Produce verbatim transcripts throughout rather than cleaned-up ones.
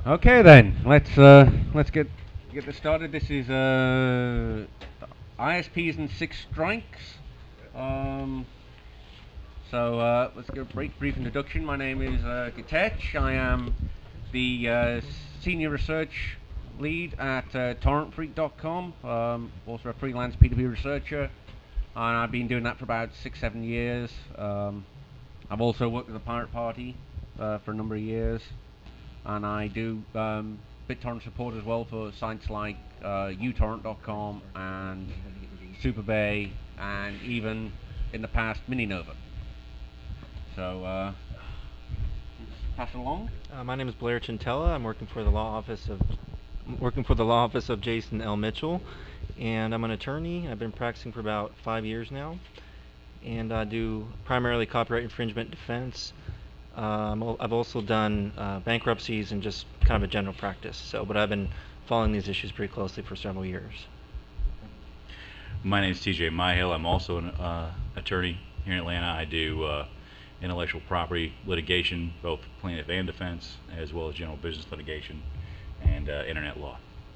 Okay then, let's uh, let's get get this started. This is uh, I S Ps and Six Strikes. Um, so uh, let's give a brief, brief introduction. My name is uh, Gitech. I am the uh, senior research lead at uh, torrent freak dot com. Um, also a freelance P two P researcher, and I've been doing that for about six, seven years. Um, I've also worked with the Pirate Party uh, for a number of years, and I do um, BitTorrent support as well for sites like uh, u torrent dot com and SuperBay, and even in the past Mininova. So, uh, pass it along. Uh, my name is Blair Chintella. I'm working for the law office of I'm working for the law office of Jason L. Mitchell, and I'm an attorney. I've been practicing for about five years now, and I do primarily copyright infringement defense. Um, al- I've also done uh, bankruptcies and just kind of a general practice. So, but I've been following these issues pretty closely for several years. My name is T J Myhill. I'm also an uh, attorney here in Atlanta. I do uh, intellectual property litigation, both plaintiff and defense, as well as general business litigation and uh, internet law.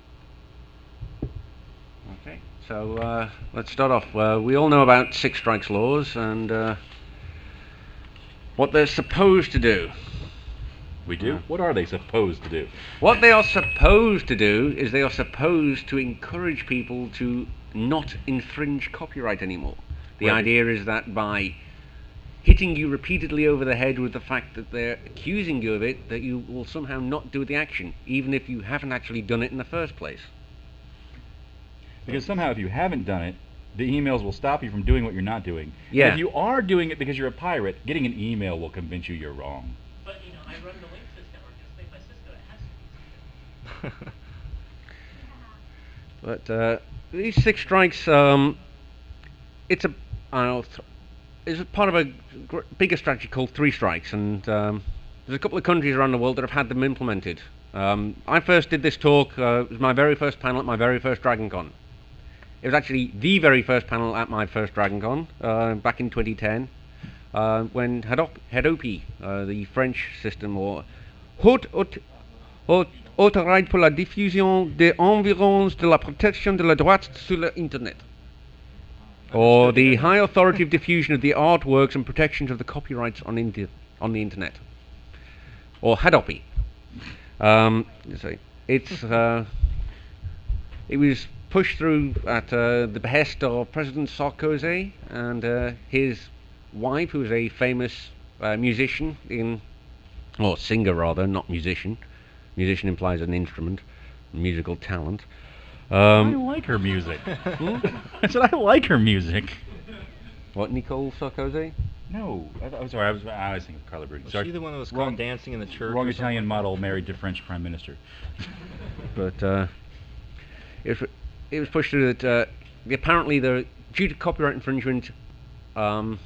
Okay, so uh, let's start off. Uh, we all know about Six Strikes laws and uh, what they're supposed to do. We do? Yeah. What are they supposed to do? What they are supposed to do is they are supposed to encourage people to not infringe copyright anymore. The Right. idea is that by hitting you repeatedly over the head with the fact that they're accusing you of it, that you will somehow not do the action, even if you haven't actually done it in the first place. Because somehow if you haven't done it, the emails will stop you from doing what you're not doing. Yeah. And if you are doing it because you're a pirate, getting an email will convince you you're wrong. But you know, I run the Linksys network just made by Cisco. It has to be something. But uh, these Six Strikes, um, it's a, I don't know, th- it's a part of a gr- bigger strategy called Three Strikes, and um, there's a couple of countries around the world that have had them implemented. Um, I first did this talk, uh, it was my very first panel at my very first DragonCon. It was actually the very first panel at my first DragonCon, uh, back in twenty ten, uh, when Hadop- Hadopi, uh, the French system, or Haute Haute Haute Autorité pour la diffusion des environs de la protection de la droite sur l'Internet, or the High Authority of Diffusion of the Artworks and Protections of the Copyrights on, Indi- on the Internet, or Hadopi. Um, so it's uh, it was pushed through at uh, the behest of President Sarkozy and uh, his wife, who was a famous uh, musician in, or singer rather, not musician. Musician implies an instrument, musical talent. I Um, like her music. hmm? I said I like her music. What, Nicole Sarkozy? No, I, th- I'm sorry. I was I was thinking of Carla Bruni. Was Sorry. she the one that was Wrong- caught dancing in the church? Wrong or Italian something? model married to French prime minister. But uh, it, was- it was pushed through that uh, apparently, the, due to copyright infringement, um,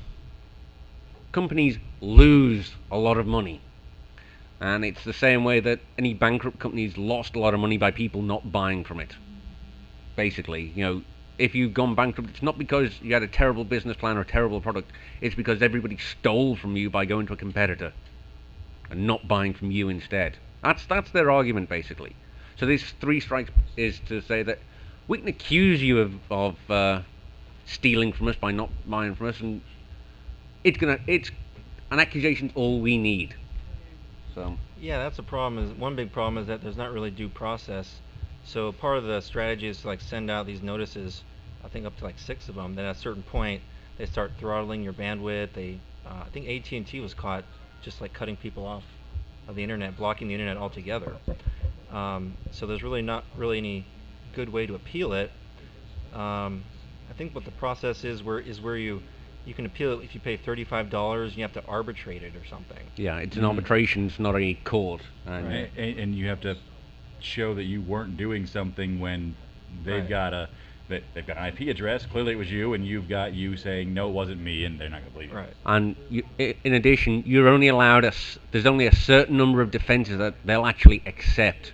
companies lose a lot of money. And it's the same way that any bankrupt companies lost a lot of money by people not buying from it. Basically, you know, if you've gone bankrupt, it's not because you had a terrible business plan or a terrible product, it's because everybody stole from you by going to a competitor and not buying from you instead. That's that's their argument, basically. So this Three Strikes is to say that we can accuse you of, of uh, stealing from us by not buying from us, and it's gonna it's an accusation's all we need. So Yeah, that's a problem. Is one big problem is that there's not really due process. So part of the strategy is to like send out these notices. I think up to like six of them. Then at a certain point, they start throttling your bandwidth. They, uh, I think A T and T was caught just like cutting people off of the internet, blocking the internet altogether. Um, so there's really not really any good way to appeal it. Um, I think what the process is where is where you you can appeal it if you pay thirty-five dollars. You have to arbitrate it or something. yeah, it's an Mhm. arbitration, it's not a court. And Right. And, and you have to show that you weren't doing something when they've Right. got a that they've got an I P address. Clearly, it was you, and you've got you saying no, it wasn't me, and they're not going to believe you. Right. And you, i- in addition, you're only allowed a, s- there's only a certain number of defenses that they'll actually accept.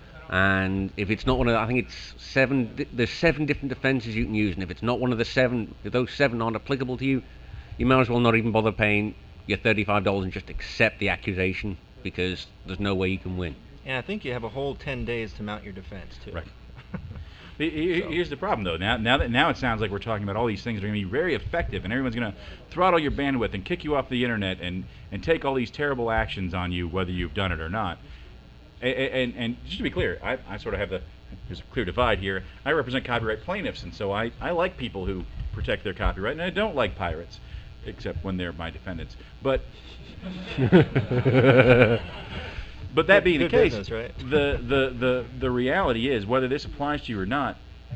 And if it's not one of the, I think it's seven, di- there's seven different defenses you can use, and if it's not one of the seven, if those seven aren't applicable to you, you might as well not even bother paying your thirty-five dollars and just accept the accusation, because there's no way you can win. And I think you have a whole ten days to mount your defense too. Right. He- he- So- Here's the problem, though. Now, now that now it sounds like we're talking about all these things that are going to be very effective, and everyone's going to throttle your bandwidth and kick you off the internet and and take all these terrible actions on you, whether you've done it or not. And and, and just to be clear, I, I sort of have the there's a clear divide here. I represent copyright plaintiffs, and so I I like people who protect their copyright, and I don't like pirates, except when they're my defendants. But But that Good- being the good case, business, right? the, the, the, the reality is, whether this applies to you or not,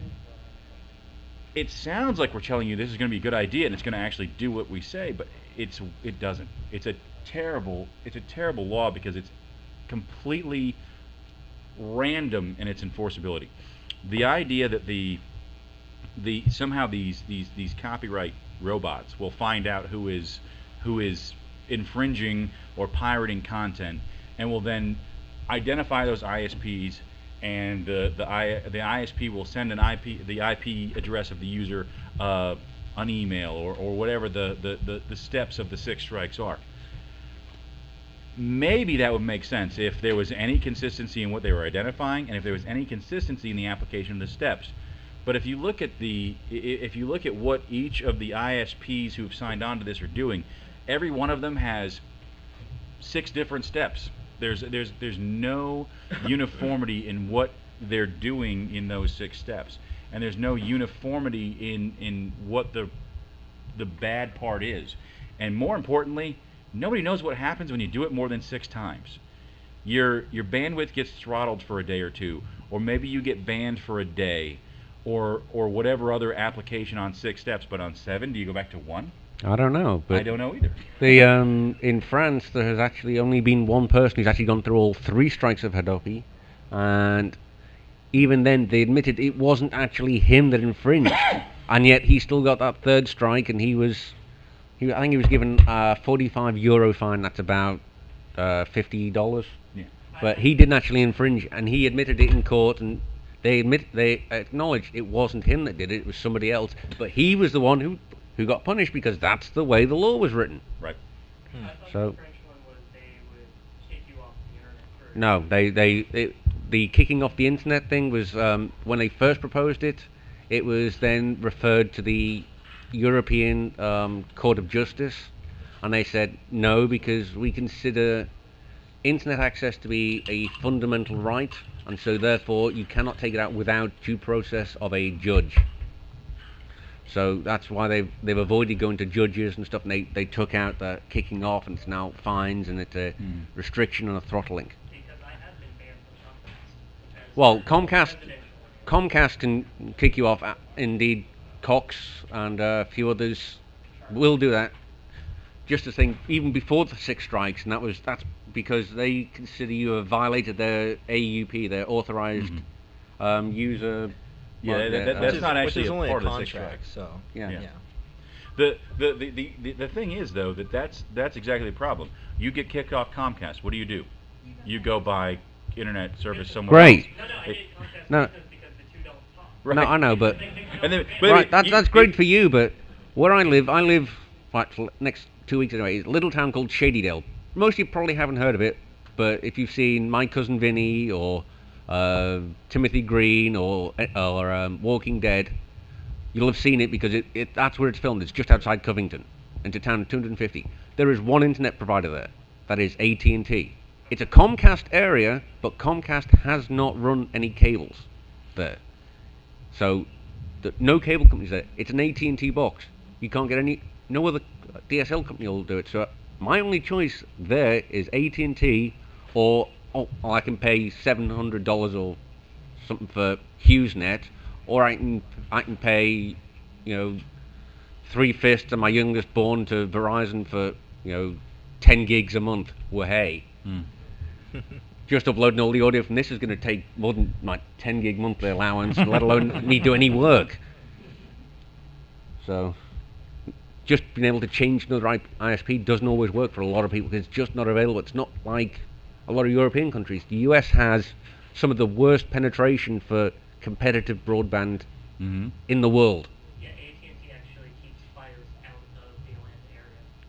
it sounds like we're telling you this is going to be a good idea and it's going to actually do what we say, but it's it doesn't. It's a terrible it's a terrible law because it's completely random in its enforceability. The idea that the the somehow these these these copyright robots will find out who is who is infringing or pirating content and will then identify those I S Ps, and the the, I, the I S P will send an I P the I P address of the user uh, an email or, or whatever the, the, the, the steps of the six strikes are. Maybe that would make sense if there was any consistency in what they were identifying and if there was any consistency in the application of the steps. But if you look at the i- if you look at what each of the I S Ps who've signed on to this are doing, every one of them has six different steps. There's there's there's no uniformity in what they're doing in those six steps, and there's no uniformity in in what the the bad part is. And more importantly, nobody knows what happens when you do it more than six times. Your your bandwidth gets throttled for a day or two, or maybe you get banned for a day, or or whatever other application on six steps. But on seven, do you go back to one? I don't know, but I don't know either. the um, in France there has actually only been one person who's actually gone through all three strikes of Hadopi, and even then they admitted it wasn't actually him that infringed, and yet he still got that third strike, and he was, he I think he was given a forty-five euro fine. That's about uh, fifty dollars. Yeah. But he didn't actually infringe, and he admitted it in court, and they admit they acknowledged it wasn't him that did it; it was somebody else. But he was the one who who got punished because that's the way the law was written. Right. Hmm. I thought So- the French one was they would kick you off the internet for No, they they it, the kicking off the internet thing was um, when they first proposed it. It was then referred to the European um, Court of Justice, and they said no because we consider internet access to be a fundamental right, and so therefore you cannot take it out without due process of a judge. So that's why they've they've avoided going to judges and stuff, and they, they took out the kicking off, and it's now fines and it's a Mm. restriction and a throttling. because I have been banned from Comcast. as Well, Comcast residential. Comcast can kick you off. uh, Indeed, Cox and uh, a few others will do that. Just a thing, even before the six strikes, and that was that's because they consider you have violated their A U P, their authorized Mhm. um, user. Yeah, well, that- their, that- uh, that's Which is- not which actually is a only part a of the six contract, strikes. so Yeah. yeah. The the, the, the, the the thing is though that that's that's exactly the problem. You get kicked off Comcast. What do you do? You go buy internet service somewhere Great. else. No, no, I It- did Comcast No. business because the two don't talk. Right. No, I know, but And then, but right, it- that's you- that's great it- for you. But where I live, I live right for next two weeks anyway. Is a little town called Shadydale. Most of you probably haven't heard of it, but if you've seen My Cousin Vinny or uh, Timothy Green or or um, Walking Dead, you'll have seen it because it, it that's where it's filmed. It's just outside Covington, into town of two hundred fifty. There is one internet provider there. That is A T and T. It's a Comcast area, but Comcast has not run any cables there. So, the, no cable companies there. It's an A T and T box. You can't get any. No other D S L company will do it. So, my only choice there is A T and T, or oh, I can pay seven hundred dollars or something for HughesNet, or I can I can pay, you know, three fifths of my youngest born to Verizon for you know ten gigs a month. Well, hey. Hmm. Just uploading all the audio from this is going to take more than my ten gig monthly allowance, let alone me do any work. So, just being able to change another I S P doesn't always work for a lot of people because it's just not available. It's not like a lot of European countries. The U S has some of the worst penetration for competitive broadband Mhm. in the world. Yeah, A T and T actually keeps fires out of the Atlanta area.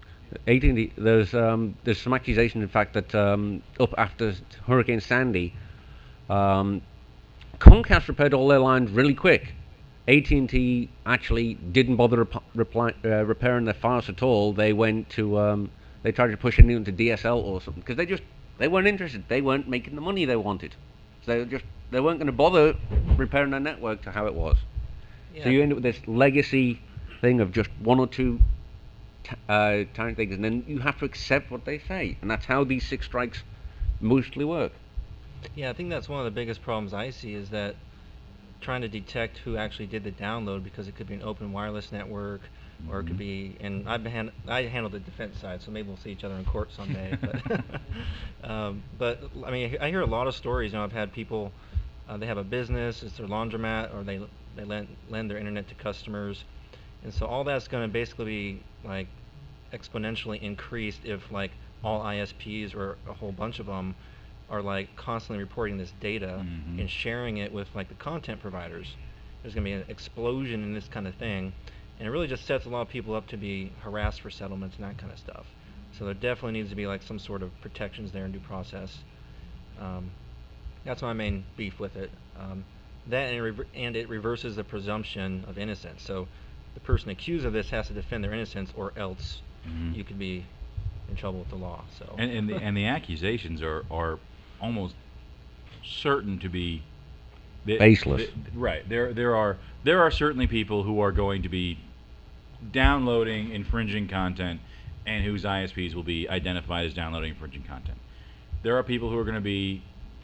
A T and T, there's um, there's some accusation, in fact, that um, up after Hurricane Sandy, um, Comcast repaired all their lines really quick. A T and T actually didn't bother rep- reply, uh, repairing their Fios at all. They went to um, they tried to push it into D S L or something because they just they weren't interested. They weren't making the money they wanted. So they were just they weren't going to bother repairing their network to how it was. Yeah. So you end up with this legacy thing of just one or two t- uh, tiny things, and then you have to accept what they say, and that's how these six strikes mostly work. Yeah, I think that's one of the biggest problems I see is that trying to detect who actually did the download, because it could be an open wireless network, or it could Mhm. be, and I've been hand, I handle the defense side, so maybe we'll see each other in court someday. but, um, but I mean, I hear a lot of stories. You know, I've had people, uh, they have a business, it's their laundromat, or they they lend lend their internet to customers, and so all that's going to basically be like exponentially increased if like all I S Ps or a whole bunch of them are like constantly reporting this data Mhm. and sharing it with like the content providers. There's going to be an explosion in this kind of thing, and it really just sets a lot of people up to be harassed for settlements and that kind of stuff. So there definitely needs to be like some sort of protections there in due process. Um, that's my main beef with it. Um, that and it, rever- and it reverses the presumption of innocence. So the person accused of this has to defend their innocence, or else Mhm. you could be in trouble with the law. So And and the, and the accusations are are almost certain to be the- Baseless. the- right. There there are there are certainly people who are going to be downloading infringing content, and whose I S Ps will be identified as downloading infringing content. There are people who are going to be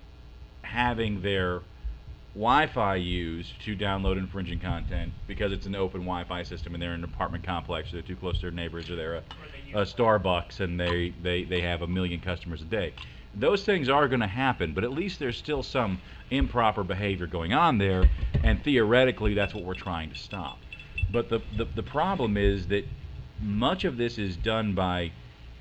having their Wi-Fi used to download infringing content because it's an open Wi-Fi system and they're in an apartment complex, or they're too close to their neighbors, or they're a, a Starbucks and they, they, they have a million customers a day. Those things are going to happen, but at least there's still some improper behavior going on there, and theoretically that's what we're trying to stop. But the, the, the problem is that much of this is done by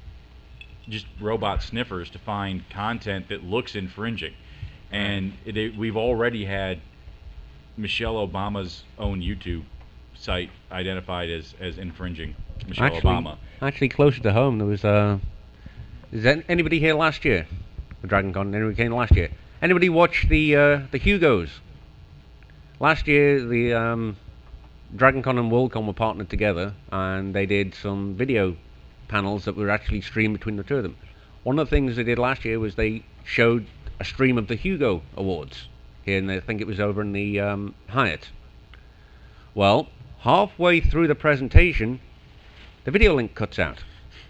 just robot sniffers to find content that looks infringing. And it, we've already had Michelle Obama's own YouTube site identified as, as infringing Michelle Actually, Obama. actually closer to home, there was uh, is that anybody here last year? The Dragon Con, anybody came last year? Anybody watch the uh, the Hugos? Last year, the um, Dragon Con and Worldcon were partnered together, and they did some video panels that were actually streamed between the two of them. One of the things they did last year was they showed a stream of the Hugo Awards here, and I think it was over in the um, Hyatt. Well, halfway through the presentation, the video link cuts out.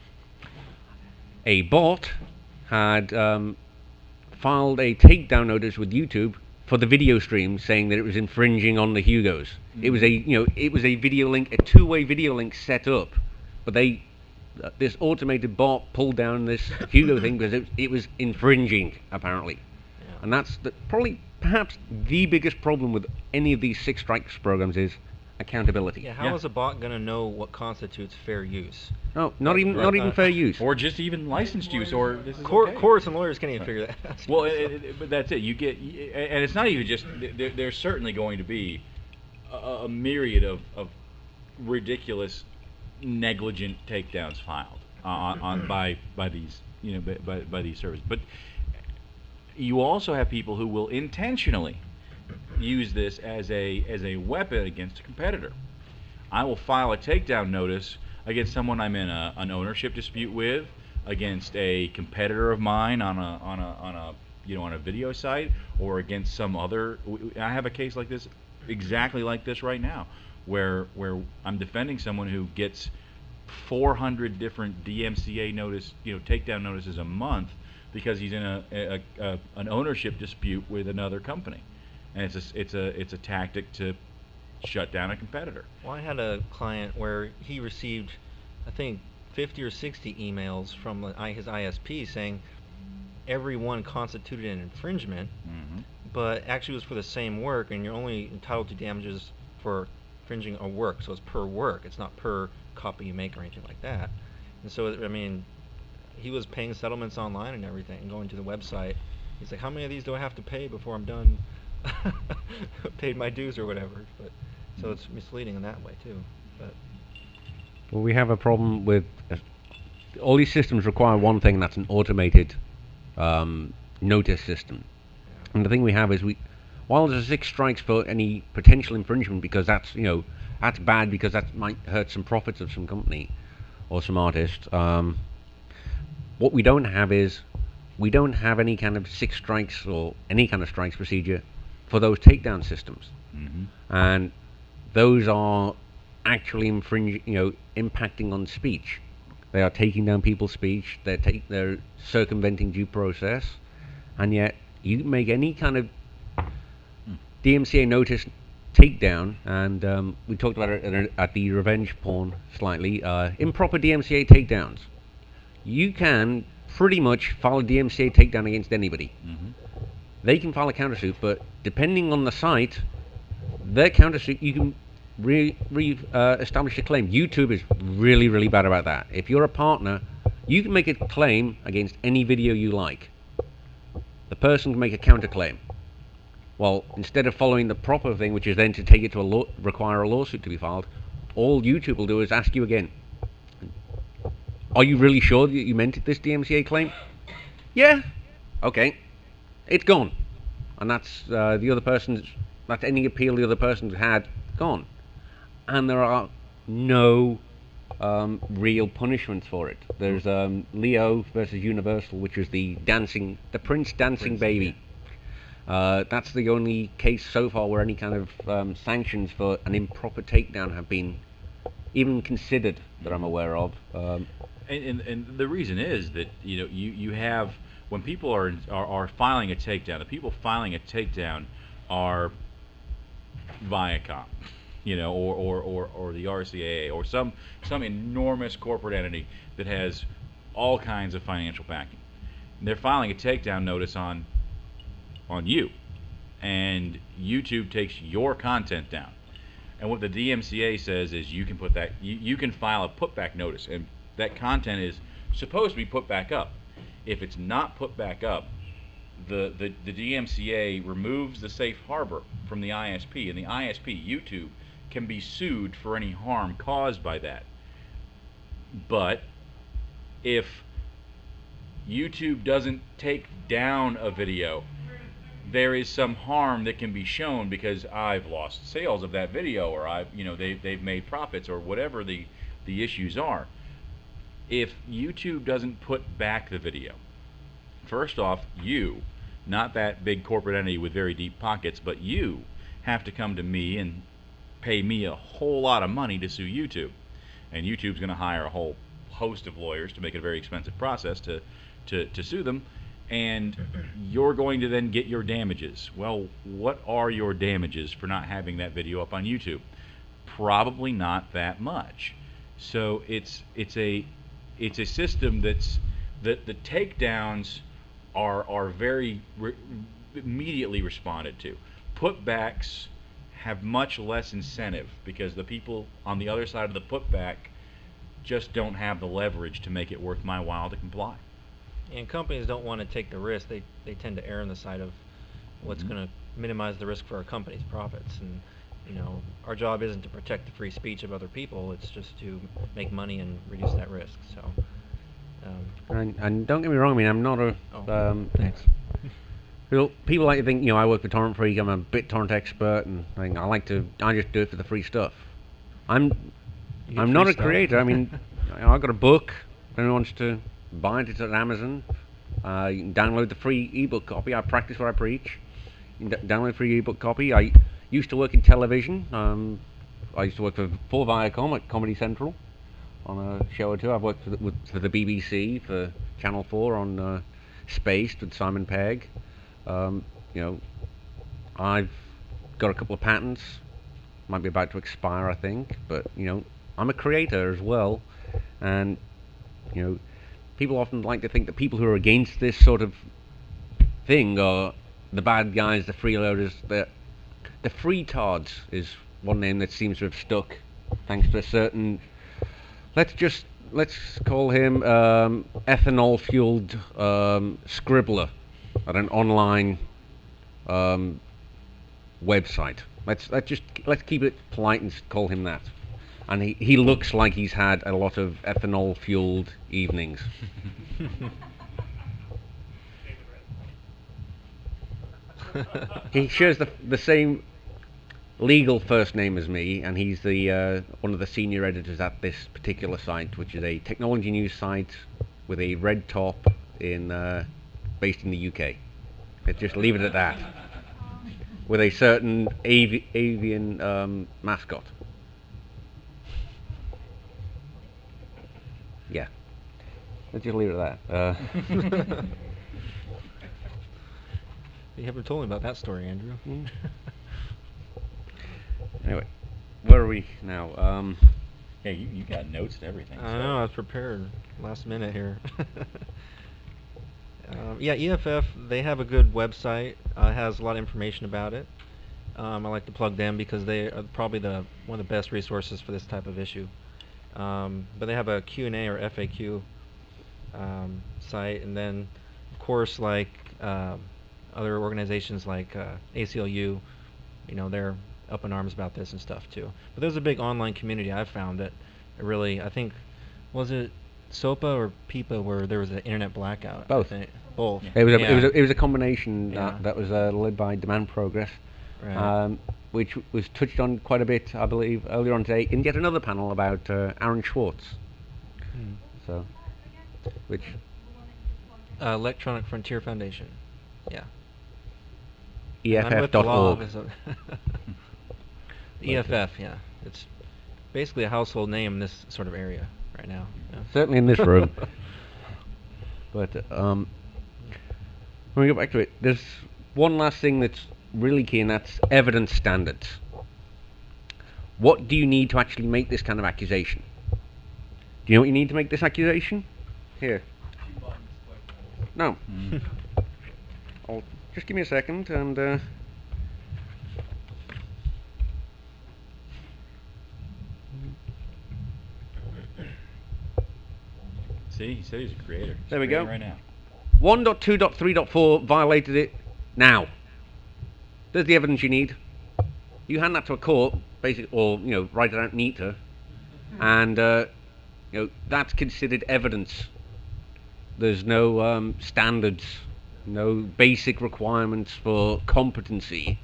A bot had um, filed a takedown notice with YouTube for the video stream, saying that it was infringing on the Hugos. Mm-hmm. It was a, you know, it was a video link, a two-way video link set up, but they, uh, this automated bot pulled down this Hugo thing because it, it was infringing, apparently. yeah. And that's the, probably, perhaps, the biggest problem with any of these six strikes programs is accountability. Yeah, how Yeah. is a bot going to know what constitutes fair use? No, not even, Right, not even uh, fair use. Or just even licensed use, or this is Court, okay. Courts and lawyers can't even figure that out. Well, it, it, but that's it. You get, and it's not even just. There, there's certainly going to be a, a myriad of, of ridiculous, negligent takedowns filed on, on by by these you know by, by these services. But you also have people who will intentionally use this as a as a weapon against a competitor. I will file a takedown notice against someone I'm in a, an ownership dispute with, against a competitor of mine on a on a on a you know on a video site, or against some other. I have a case like this, exactly like this right now, where where I'm defending someone who gets four hundred different D M C A notice, you know, takedown notices a month because he's in a, a, a an ownership dispute with another company, and it's a it's a it's a tactic to shut down a competitor. Well, I had a client where he received, I think, fifty or sixty emails from the I- his I S P saying every one constituted an infringement, Mm-hmm. but actually was for the same work, and you're only entitled to damages for infringing a work, so it's per work. It's not per copy you make or anything like that. And so, I mean, he was paying settlements online and everything, and going to the website. He's like, how many of these do I have to pay before I'm done, paid my dues or whatever? But so it's misleading in that way too. But Well, we have a problem with uh, all these systems require one thing, and that's an automated um, notice system. And the thing we have is we, while there's six strikes for any potential infringement, because that's you know that's bad because that might hurt some profits of some company or some artist. Um, what we don't have is we don't have any kind of six strikes or any kind of strikes procedure for those takedown systems, Mm-hmm. and those are actually infringing, you know, impacting on speech. They are taking down people's speech. They're take, they're circumventing due process, and yet you can make any kind of D M C A notice takedown, and um, we talked about it at, at the revenge porn slightly. Uh, improper D M C A takedowns. You can pretty much file a D M C A takedown against anybody. Mm-hmm. They can file a countersuit, but depending on the site, their countersuit, you can re, re uh, establish a claim. YouTube is really, really bad about that. If you're a partner, you can make a claim against any video you like. The person can make a counterclaim. Well, instead of following the proper thing, which is then to take it to a law, require a lawsuit to be filed, all YouTube will do is ask you again, are you really sure that you meant this D M C A claim? Yeah. Okay. It's gone. And that's uh, the other person's, that's any appeal the other person's had gone. And there are no um, real punishments for it. There's um, Leo versus Universal, which was the dancing, the Prince dancing Prince, baby. Uh, that's the only case so far where any kind of um, sanctions for an improper takedown have been even considered that I'm aware of. Um, And, and and the reason is that you know you, you have when people are, are are filing a takedown, the people filing a takedown are Viacom, you know, or, or, or, or the R C A A or some some enormous corporate entity that has all kinds of financial backing. And they're filing a takedown notice on on you, and YouTube takes your content down. And what the D M C A says is you can put that you, you can file a putback notice, and that content is supposed to be put back up. If it's not put back up, the, the, the D M C A removes the safe harbor from the I S P, and the I S P, YouTube, can be sued for any harm caused by that. But if YouTube doesn't take down a video, there is some harm that can be shown because I've lost sales of that video, or I've, you know, they they've made profits, or whatever the the issues are. If YouTube doesn't put back the video, first off, you, not that big corporate entity with very deep pockets, but you have to come to me and pay me a whole lot of money to sue YouTube, and YouTube's going to hire a whole host of lawyers to make it a very expensive process to to to sue them. And you're going to then get your damages. Well, what are your damages for not having that video up on YouTube? Probably not that much. So it's it's a it's a system that's that the takedowns are are very re immediately responded to. Putbacks have much less incentive because the people on the other side of the putback just don't have the leverage to make it worth my while to comply. And companies don't want to take the risk. They they tend to err on the side of what's Mhm. going to minimize the risk for our company's profits. And you know, our job isn't to protect the free speech of other people. It's just to make money and reduce that risk. So, um, and, and don't get me wrong, I mean, I'm not a... oh, Um, thanks. People, people like to think, you know, I work for Torrent Freak, I'm a BitTorrent expert, and I, think I like to, I just do it for the free stuff. I'm, You get I'm not free a stuff. creator. I mean, I- I've got a book. If anyone wants to buy it, it's at Amazon. Uh, you can download the free ebook copy. I practice what I preach. You can d download the free ebook copy. I used to work in television. Um, I used to work for, for Viacom at Comedy Central on a show or two. I've worked for the, with, for the B B C, for Channel four on uh, Spaced with Simon Pegg. Um, you know, I've got a couple of patents. Might be about to expire, I think. But, you know, I'm a creator as well. And, you know, people often like to think that people who are against this sort of thing are the bad guys, the freeloaders. The, the freetards is one name that seems to have stuck thanks to a certain... Let's just... Let's call him um, ethanol-fueled um, scribbler at an online um, website. Let's let's just let's keep it polite and call him that. and he, he looks like he's had a lot of ethanol-fueled evenings. He shares the the same legal first name as me, and he's the uh, one of the senior editors at this particular site, which is a technology news site with a red top in uh, based in the U K. Let's just leave it at that. With a certain avi avian um, mascot. Yeah. Let's just leave it at that. Uh, You haven't told me about that story, Andrew. anyway, where are we now? Um, Yeah, you, you got notes and everything. I so- know, I was prepared last minute here. um, yeah, E F F, they have a good website. Uh, has a lot of information about it. Um, I like to plug them because they are probably the one of the best resources for this type of issue. Um, but they have a Q and A or F A Q um, site, and then, of course, like um other organizations like uh, A C L U, you know, they're up in arms about this and stuff too. But there's a big online community I've found that really, I think, was it SOPA or PIPA where there was an internet blackout? I Both. think. Both. it was a, yeah. it was a, it was a combination Yeah. that, that was uh, led by Demand Progress, Right. um, which was touched on quite a bit, I believe, earlier on today in yet another panel about uh, Aaron Schwartz. Hmm. So, which Uh, Electronic Frontier Foundation. Yeah. E F I'm F with the dot law org. office of- E F F, yeah. It's basically a household name in this sort of area right now. Yeah. Certainly in this room. But um, when we go back to it, there's one last thing that's really key, and that's evidence standards. What do you need to actually make this kind of accusation? Do you know what you need to make this accusation? Here. No. Mm. I'll just give me a second and. Uh, See, he said he's a creator. He's There we creating go. Right now. one point two point three point four violated it. Now, there's the evidence you need. You hand that to a court, basically, or you know, write it out neater, and uh, you know that's considered evidence. There's no um, standards, no basic requirements for competency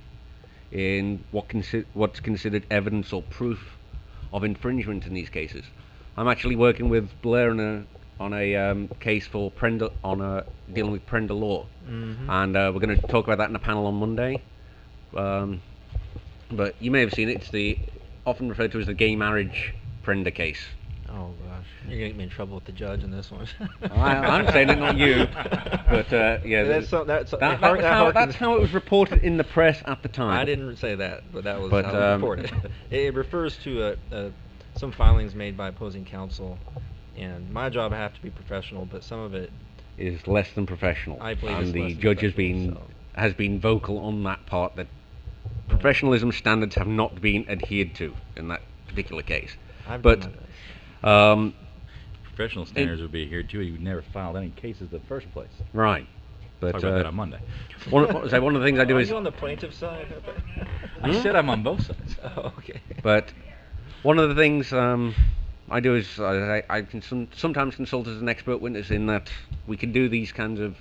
in what consi- what's considered evidence or proof of infringement in these cases. I'm actually working with Blair on a on a um, case for Prenda on a dealing with Prenda law, Mhm. and uh, we're going to talk about that in a panel on Monday. Um, but you may have seen it. It's the often referred to as the gay marriage Prenda case. Oh gosh, you're gonna get me in trouble with the judge in this one. I, I'm saying it, not you. But uh, yeah, that's the- so, that's that, that that was that how, harkens- that's how it was reported in the press at the time. I didn't say that, but that was But, how it was um, reported. it, it refers to uh, uh, some filings made by opposing counsel, and my job I have to be professional, but some of it, Is less than professional, I believe and it's the less than judge has professional, been so- has been vocal on that part that professionalism standards have not been adhered to in that particular case. I've But done my best. um, Professional standards would be here too. You never filed any cases in the first place. right, but Talk about that uh, on Monday. one, of- say one of the things I do Are is, you on the plaintiff side? I said I'm on both sides. Oh, okay. but one of the things um, I do is I, I can some, sometimes consult as an expert witness in that we can do these kinds of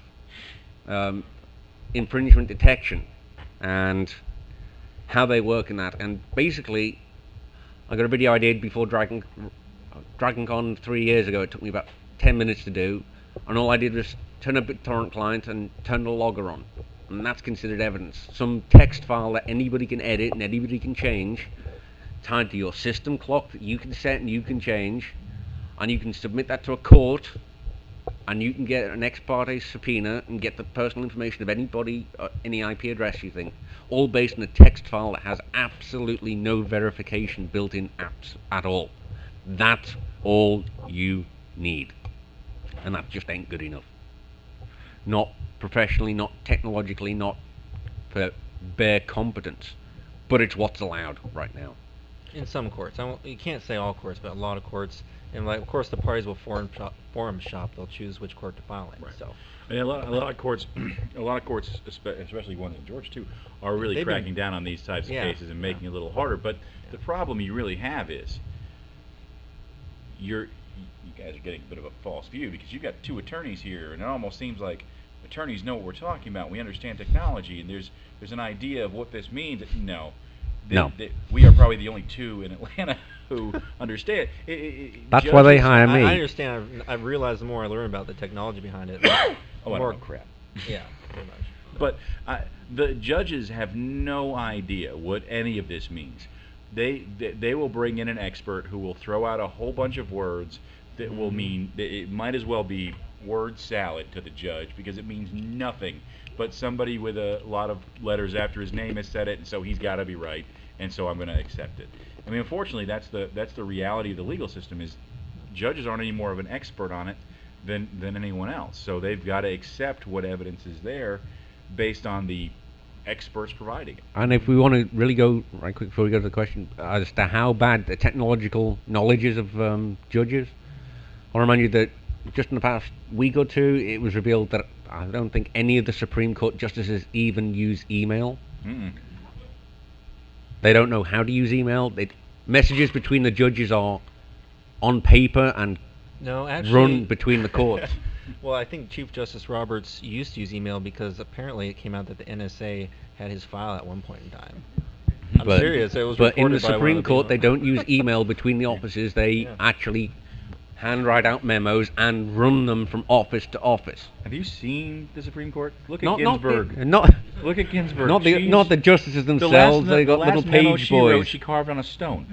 um, infringement detection and how they work in that. And basically, I got a video I did before Dragon DragonCon three years ago. It took me about ten minutes to do, and all I did was turn a BitTorrent client and turn the logger on, and that's considered evidence. Some text file that anybody can edit and anybody can change, tied to your system clock that you can set and you can change, and you can submit that to a court, and you can get an ex parte subpoena and get the personal information of anybody, uh, any I P address you think, all based on a text file that has absolutely no verification built in apps at all. That's all you need, and that just ain't good enough. Not professionally, not technologically, not for bare competence, but it's what's allowed right now. In some courts, I won't, you can't say all courts, but a lot of courts, and like, of course, the parties will forum shop. Forum shop. They'll choose which court to file in. Right. So, And a lot, a lot of courts, a lot of courts, espe- especially ones in Georgia too, are really They've been- cracking down on these types Yeah, of cases and making yeah. it a little harder. But the problem you really have is you're you guys are getting a bit of a false view because you've got two attorneys here, and it almost seems like attorneys know what we're talking about. We understand technology, and there's there's an idea of what this means. No, they, No. they, we are probably the only two in Atlanta who understand. It, it, it, That's why they judges- hire I, me. I understand. I've, I've realized the more I learn about the technology behind it, the Oh, I more don't know crap. Yeah, pretty much. But uh, the judges have no idea what any of this means. They, they they will bring in an expert who will throw out a whole bunch of words that will mean that it might as well be word salad to the judge because it means nothing. But somebody with a lot of letters after his name has said it, and so he's got to be right, and so I'm going to accept it. I mean, unfortunately, that's the that's the reality of the legal system. Is judges aren't any more of an expert on it than than anyone else. So they've got to accept what evidence is there based on the experts providing it. And if we want to really go right quick before we go to the question as to how bad the technological knowledge is of um, judges, I'll remind you that just in the past week or two, it was revealed that I don't think any of the Supreme Court justices even use email. Mm-mm. They don't know how to use email. They, messages between the judges are on paper and No, actually, run between the courts. well, I think Chief Justice Roberts used to use email because apparently it came out that the N S A had his file at one point in time. I'm But- serious. It was But in the reported by one of Supreme the Court, they people. don't use email between the offices. They Yeah. actually handwrite out memos and run them from office to office. Have you seen the Supreme Court? Look at Not, not, Ginsburg. the, not, Look at Ginsburg. not the She's- not the justices the themselves. last, They got the little last memo page she wrote, boys. she carved on a stone.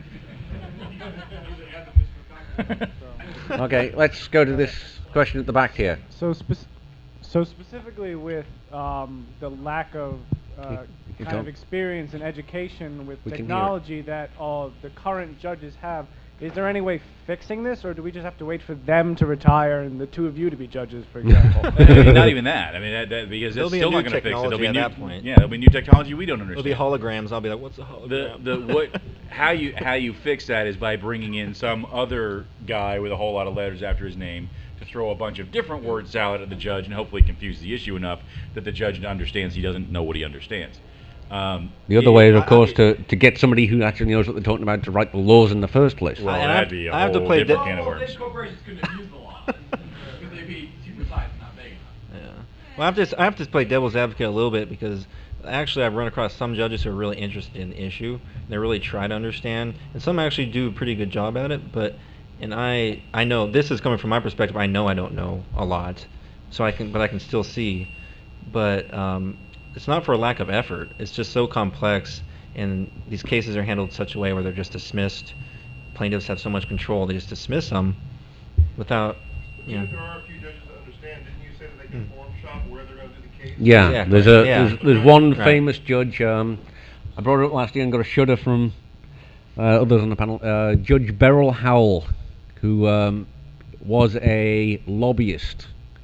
Okay, let's go to this question at the back here. So, spec- so specifically with um, the lack of uh, You- you kind of don't- experience and education with We can hear it. technology that all the current judges have, is there any way fixing this, or do we just have to wait for them to retire and the two of you to be judges, for example? I mean, not even that. I mean, that, that, because There'll it's be a still new not going to fix it. There'll technology be at new, that point. Yeah, there'll be new technology we don't It'll understand. be holograms. I'll be like, what's a the hologram? the what how you how you fix that is by bringing in some other guy with a whole lot of letters after his name to throw a bunch of different word salad at the judge and hopefully confuse the issue enough that the judge understands he doesn't know what he understands. Um, The other it- way is, of I- I course, mean- to, to get somebody who actually knows what they're talking about to write the laws in the first place. Well, I- and I that'd have- be a I have to whole play different de- can of Well, worms. big corporations couldn't abuse the law because they'd be super sized, not big enough. Yeah. Well, I have to I have to play devil's advocate a little bit because actually I've run across some judges who are really interested in the issue. And they really try to understand, and some actually do a pretty good job at it. But and I I know this is coming from my perspective. I know I don't know a lot, so I can but I can still see. But um, it's not for a lack of effort. It's just so complex, and these cases are handled in such a way where they're just dismissed. Plaintiffs have so much control; they just dismiss them without, you Even know. if there are a few judges that understand, didn't you say that they can Mm. forum shop where they're going to do the case? Yeah, Yeah, there's a yeah. there's, there's one Right. famous judge. Um, I brought it up last year and got a shudder from uh, others on the panel. Uh, Judge Beryl Howell, who um, was a lobbyist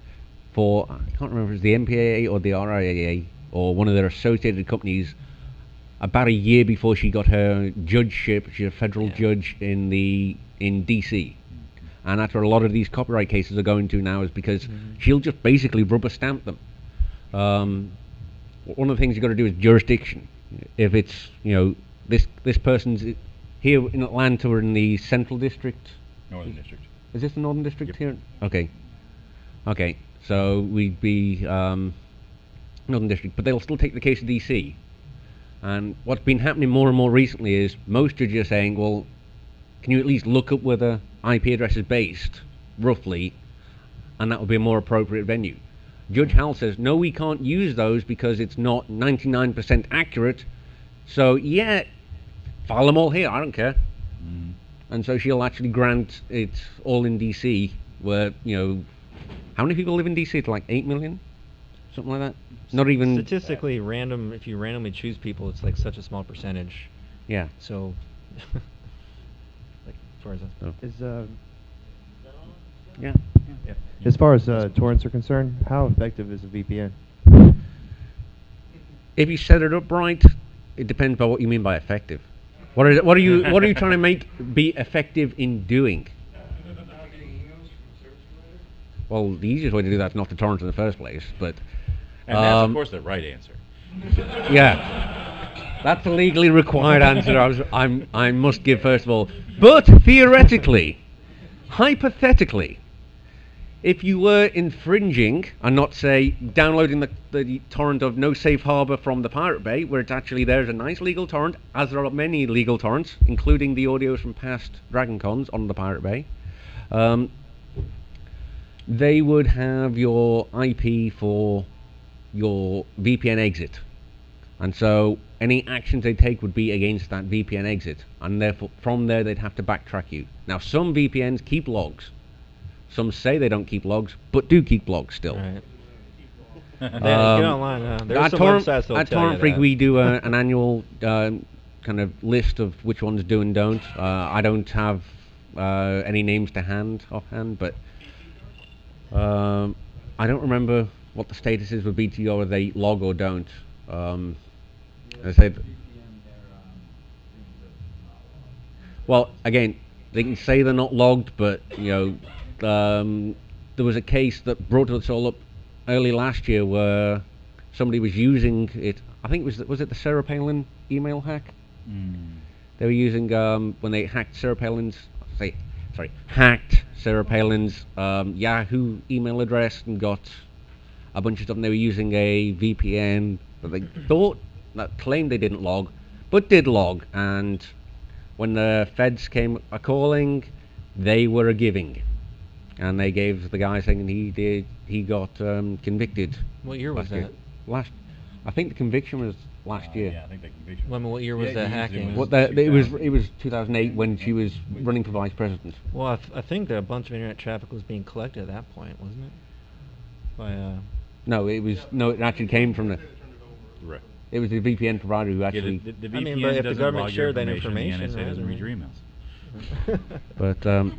for I can't remember if it was the M P A A or the R I A A or one of their associated companies. About a year before she got her judgeship, she's a federal Yeah. judge in the in D C, and that's where a lot of these copyright cases are going to now, is because Mhm. she'll just basically rubber stamp them. Um, one of the things you've got to do is jurisdiction. If it's, you know, this this person's i- here in Atlanta or in the Central District. Northern District. Is this the Northern District Yep. here? Okay. Okay. So we'd be um, Northern District, but they'll still take the case to D C. And what's been happening more and more recently is most judges are saying, well, can you at least look up where the I P address is based, roughly, and that would be a more appropriate venue. Judge Howell says, no, we can't use those because it's not ninety-nine percent accurate. So, yeah, file them all here, I don't care. Mhm. And so she'll actually grant it all in D C, where, you know, how many people live in D C? It's like eight million? Something like that? Not even, Statistically, random. If you randomly choose people, it's like such a small percentage. yeah. So, like as far as that's So, Is uh, yeah. yeah. As far as uh, torrents are concerned, how effective is a V P N? If you set it up right, it depends by what you mean by effective. What are, what are you what are you trying to make be effective in doing? Well, the easiest way to do that is not to torrent in the first place, but And that's, um, of course, the right answer. yeah, that's the legally required answer. I was I'm I must give first of all, but theoretically, hypothetically, if you were infringing and not, say, downloading the, the torrent of No Safe Harbor from the Pirate Bay, where it's actually there's a nice legal torrent, as there are many legal torrents, including the audios from past Dragon Cons on the Pirate Bay, um, they would have your I P for your V P N exit. And so any actions they take would be against that V P N exit. And therefore, from there, they'd have to backtrack you. Now, some V P Ns keep logs. Some say they don't keep logs, but do keep logs still. Right. They, Um, get online. Uh, there's at some Torrent, websites that'll at tell Torrent you Freak, that. we do a, an annual um, kind of list of which ones do and don't. Uh, I don't have uh, any names to hand offhand, but um, I don't remember what the status is with B T O, whether they log or don't. Um, as I said, well, again, they can say they're not logged, but you know, um, there was a case that brought us all up early last year where somebody was using it. I think it was the, was it the Sarah Palin email hack? Mm. They were using um, when they hacked Sarah Palin's say sorry hacked Sarah Palin's um, Yahoo email address and got a bunch of stuff. And they were using a V P N that they thought that claimed they didn't log, but did log. And when the feds came a calling, they were a giving, and they gave the guy saying he did he got um, convicted. What year was last year. that? Last, I think the conviction was last Uh, year. Yeah, I think the conviction. Well, I mean, what year was Yeah, that he used it hacking? was- What the, it was two thousand. it was two thousand eight when she was running for vice president. Well, I, th- I think that a bunch of internet traffic was being collected at that point, wasn't it? By uh, No, it was no. It actually came from the. Right. It was the V P N provider who Yeah, actually. the, the, the I V P N mean, but if the doesn't government log your shared that information, information, the N S A right, doesn't I read your mean- emails. But um.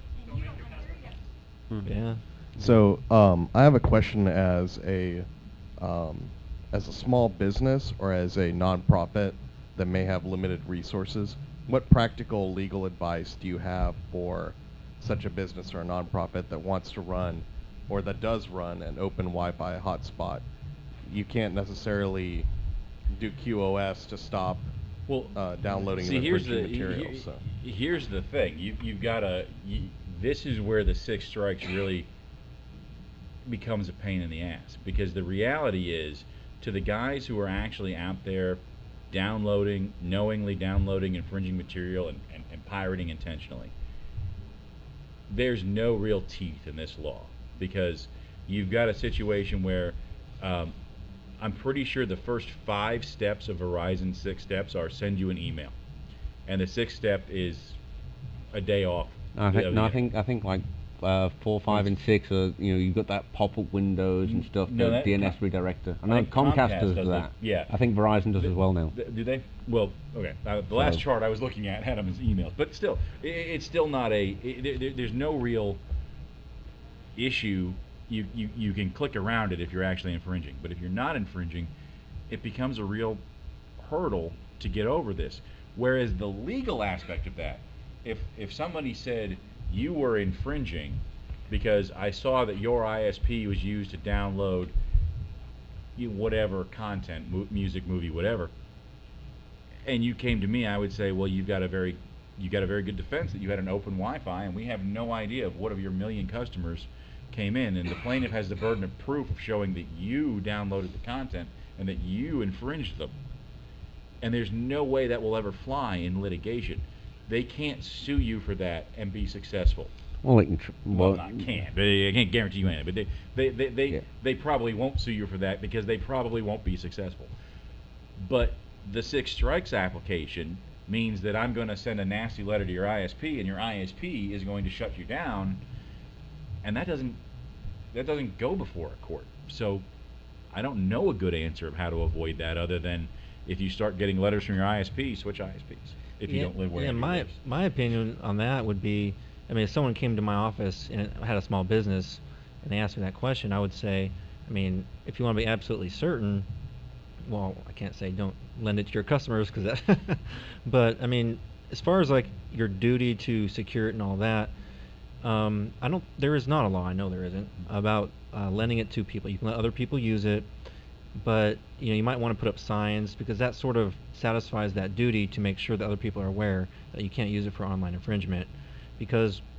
hmm. yeah. So um, I have a question as a um, as a small business or as a nonprofit that may have limited resources. What practical legal advice do you have for such a business or a nonprofit that wants to run or that does run an open Wi-Fi hotspot? You can't necessarily do Q o S to stop Well, uh, downloading see, of here's the infringing material. he- So. here's the thing. You you've got to. You, this is where the six strikes really becomes a pain in the ass, because the reality is, to the guys who are actually out there downloading, knowingly downloading infringing material and, and, and pirating intentionally, there's no real teeth in this law, because you've got a situation where um, I'm pretty sure the first five steps of Verizon six steps are send you an email, and the sixth step is a day off. I of think the no, I internet. think I think like uh, four, five, and six are you know you've got that pop-up windows and stuff. No, the that- D N S Com- redirector. I I know think Comcast, Comcast does, does the- that. yeah. I think Verizon does as well now. Th- Do they? Well, okay. Uh, the last So- chart I was looking at had them as emails, but still, i it's still not a. I there, there- there's no real issue. You, you you can click around it if you're actually infringing, but if you're not infringing, it becomes a real hurdle to get over this. Whereas the legal aspect of that, if if somebody said you were infringing because I saw that your I S P was used to download you whatever content, mu- music, movie, whatever, and you came to me, I would say, well, you've got a very you got a very good defense that you had an open Wi-Fi, and we have no idea of what of your million customers came in, and the plaintiff has the burden of proof of showing that you downloaded the content and that you infringed them. And there's no way that will ever fly in litigation. They can't sue you for that and be successful. Well, they can tr- Well, well, not can't. They, I can't guarantee you anything, but they they they they, Yeah. they probably won't sue you for that because they probably won't be successful. But the six strikes application means that I'm going to send a nasty letter to your I S P, and your I S P is going to shut you down, and that doesn't that doesn't go before a court. So I don't know a good answer of how to avoid that, other than if you start getting letters from your I S P, switch I S Ps. If you yeah, don't live where yeah, you my live. my opinion on that would be, I mean, if someone came to my office and had a small business and they asked me that question, I would say, I mean, if you want to be absolutely certain, well, I can't say don't lend it to your customers, because that, but I mean, as far as like your duty to secure it and all that, um, I don't. There is not a law. I know there isn't about uh, lending it to people. You can let other people use it, but you know you might want to put up signs, because that sort of satisfies that duty to make sure that other people are aware that you can't use it for online infringement. Because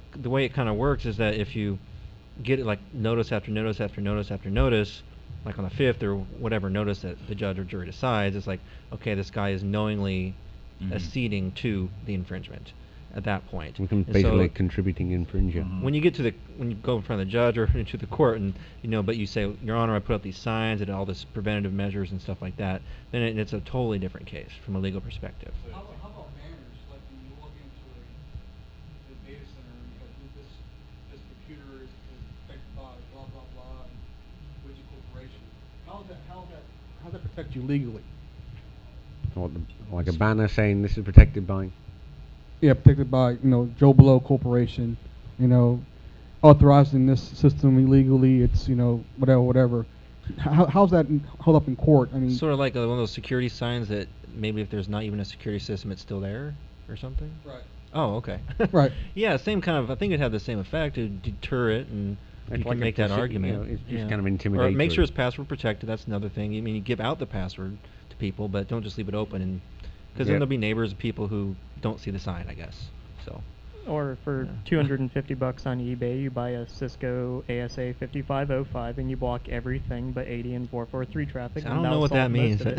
the way it kind of works is that if you get like notice after notice after notice after notice, like on the fifth or whatever notice that the judge or jury decides, it's like, okay, this guy is knowingly Mhm. acceding to the infringement at that point. We can And basically so contributing infringer. Mhm. when you get to the when you go in front of the judge or into the court, and you know, but you say, Your Honor, I put up these signs and all this preventative measures and stuff like that, then it, it's a totally different case from a legal perspective. How about, how about banners? Like when you walk into a, a data center and you have this this computer is, is protected by blah blah blah and Widget Corporation. How is that how is that how does that protect you legally? Or the, like a banner saying this is protected by. Yeah, protected by, you know, Joe Blow Corporation, you know, authorizing this system illegally, it's, you know, whatever, whatever. How, how's that in, held up in court? I mean, Sort of like uh, one of those security signs that maybe if there's not even a security system, it's still there or something. right. Oh, okay. Right. Yeah, same kind of. I think it had the same effect to deter it, and It's you like can a make that persi- you argument. know, it's just Yeah. kind of Or make intimidatory. sure it's password protected. That's another thing. I mean, you give out the password to people, but don't just leave it open, and because Yeah. then there'll be neighbors of people who don't see the sign, I guess. So. Or for Yeah. two hundred fifty bucks on eBay, you buy a Cisco A S A fifty-five oh five and you block everything but eighty and four forty-three traffic. I and don't know that'll what that solve most means. of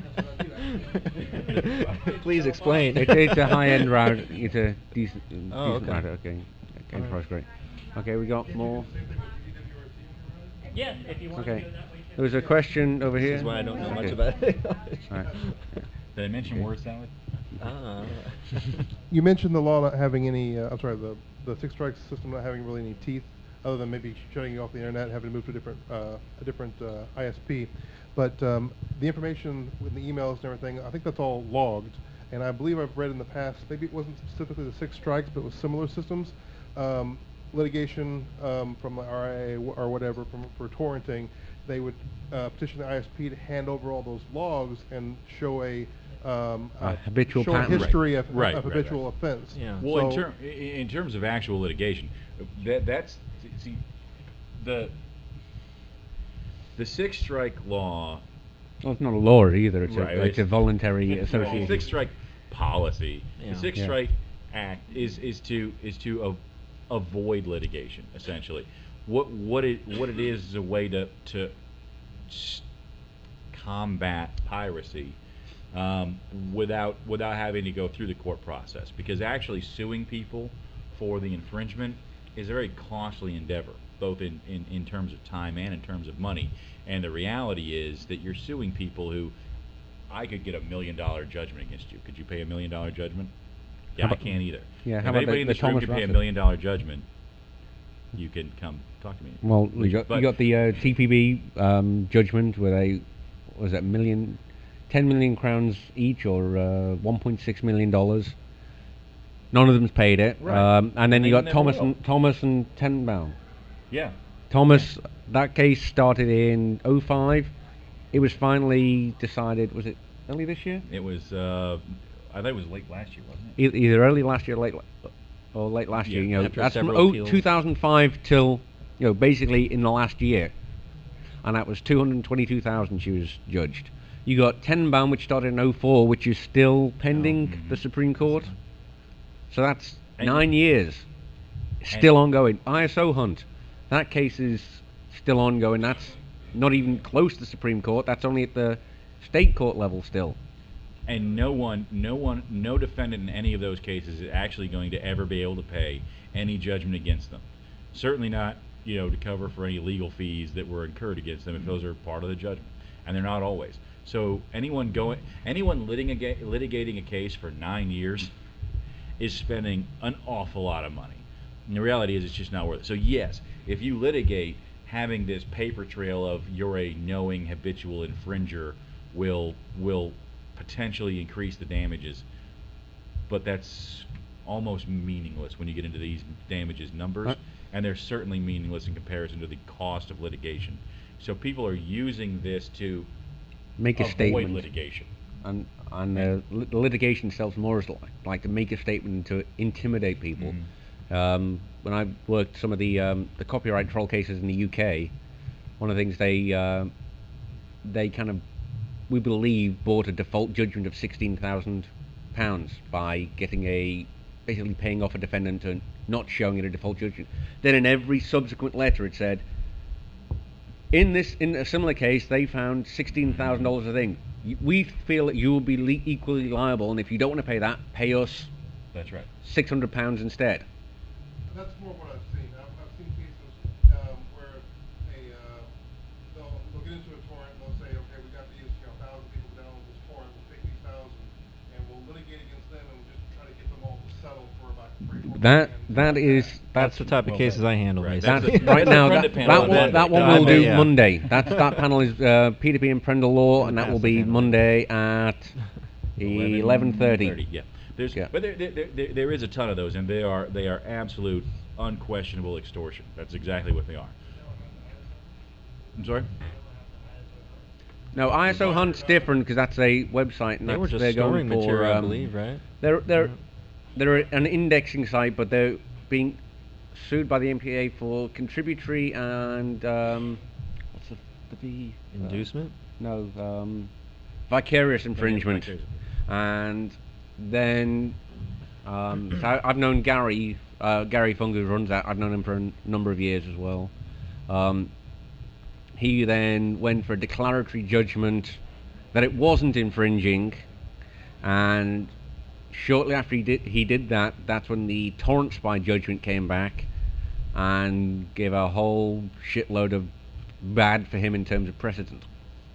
it. Please explain. It's, it's a high-end router. It's a decent, Oh, decent okay. router. Okay, okay, enterprise grade. Okay, we got more. Yeah, if you want Okay, to go that way. there was a question over here. This is why I don't know much Okay. about it. Right. Did I mention word salad? Ah. You mentioned the law not having any, uh, I'm sorry, the, the six strikes system not having really any teeth, other than maybe shutting you off the internet and having to move to a different, uh, a different uh, I S P. But um, the information with the emails and everything, I think that's all logged. And I believe I've read in the past, maybe it wasn't specifically the six strikes, but with similar systems, um, litigation um, from the R I A w- or whatever from, for torrenting, they would uh, petition the I S P to hand over all those logs and show a um, A uh, habitual show a pattern. history of, Right, of right, habitual right. offense. Yeah. Well, in, So- ter- i- in terms of actual litigation, uh, that that's see the the six strike law. Well, it's not a law either. It's, Right, a, it's a it's- voluntary The association. six strike policy. Yeah. The six Yeah. strike act is is to is to av- avoid litigation essentially. What what it what it is is a way to to s- combat piracy um, without without having to go through the court process, because actually suing people for the infringement is a very costly endeavor, both in, in, in terms of time and in terms of money. And the reality is that you're suing people who, I could get a million dollar judgment against you. Could you pay a million dollar judgment? Yeah, How I about- can't either. yeah, If how about anybody the- in the this room Thomas could pay a Russell? million dollar judgment, you can come talk to me. Well, you got But- you got the uh, T P B um, judgment where they was that million, ten million crowns each, or uh, one point six million dollars. None of them's paid it. Right. Um, and then And you they got never Thomas will. and Thomas and Tenenbaum. Yeah. Thomas, that case started in oh five. It was finally decided. Was it early this year? It was, uh, I think it was late last year, wasn't it? E- either early last year, or late, la- or late last Yeah, year. You know, after that's from several oh, appeals. two thousand five till, you know, basically in the last year, and that was two hundred twenty-two thousand. She was judged. You got Tenenbaum, which started in oh four, which is still pending mhm. the Supreme Court. So that's And- nine years, still ongoing. I S O Hunt, that case is still ongoing. That's not even close to the Supreme Court. That's only at the state court level still. And no one, no one, no defendant in any of those cases is actually going to ever be able to pay any judgment against them. Certainly not, you know, to cover for any legal fees that were incurred against them if those are part of the judgment, and they're not always. So anyone going, anyone litiga- litigating a case for nine years is spending an awful lot of money. And the reality is, it's just not worth it. So yes, if you litigate, having this paper trail of you're a knowing habitual infringer will will potentially increase the damages, but that's almost meaningless when you get into these damages numbers, Uh, and they're certainly meaningless in comparison to the cost of litigation. So people are using this to Make a avoid statement. litigation. And and uh, lit- litigation itself is more as like, like to make a statement to intimidate people. Mhm. Um, when I worked some of the um, the copyright troll cases in the U K, one of the things they uh, they kind of, we believe, bought a default judgment of sixteen thousand pounds by getting a basically paying off a defendant and not showing it a default judgment. Then in every subsequent letter it said, in this in a similar case, they found sixteen thousand dollars a thing. Y- We feel that you will be le- equally liable, and if you don't want to pay that, pay us That's right. six hundred pounds instead. That's more what I've seen. I've, I've seen cases um, where a uh, they'll, they'll get into a torrent and they'll say, okay, we got these, you know, thousand people download this torrent, we'll take these thousand and we'll litigate against them and we'll just try to get them all to settle for about three, four That grand. that is That's the type of well, cases I handle, right, basically. That's right now. That, Prendip that panel one, on that one Monday. we'll do Yeah. Monday. That that panel is uh, P D P and Prendle Law, and that will be Fantastic panel. Monday at eleven thirty. Yeah. There's, Yeah. But there, there, there, there is a ton of those, and they are they are absolute, unquestionable extortion. That's exactly what they are. I'm sorry? No, I S O Hunt's different because that's a website, and They that's were just they're going storing for. material, I um, believe, right? They're they're Yeah. they're an indexing site, but they're being sued by the M P A for contributory and um, what's the the B? uh, Inducement? no, um, vicarious infringement. And then um, so I, I've known Gary uh, Gary Fung, who runs that. I've known him for a n- number of years as well. Um, he then went for a declaratory judgment that it wasn't infringing, and shortly after he did he did that, that's when the Torrent Spy judgment came back and gave a whole shitload of bad for him in terms of precedent.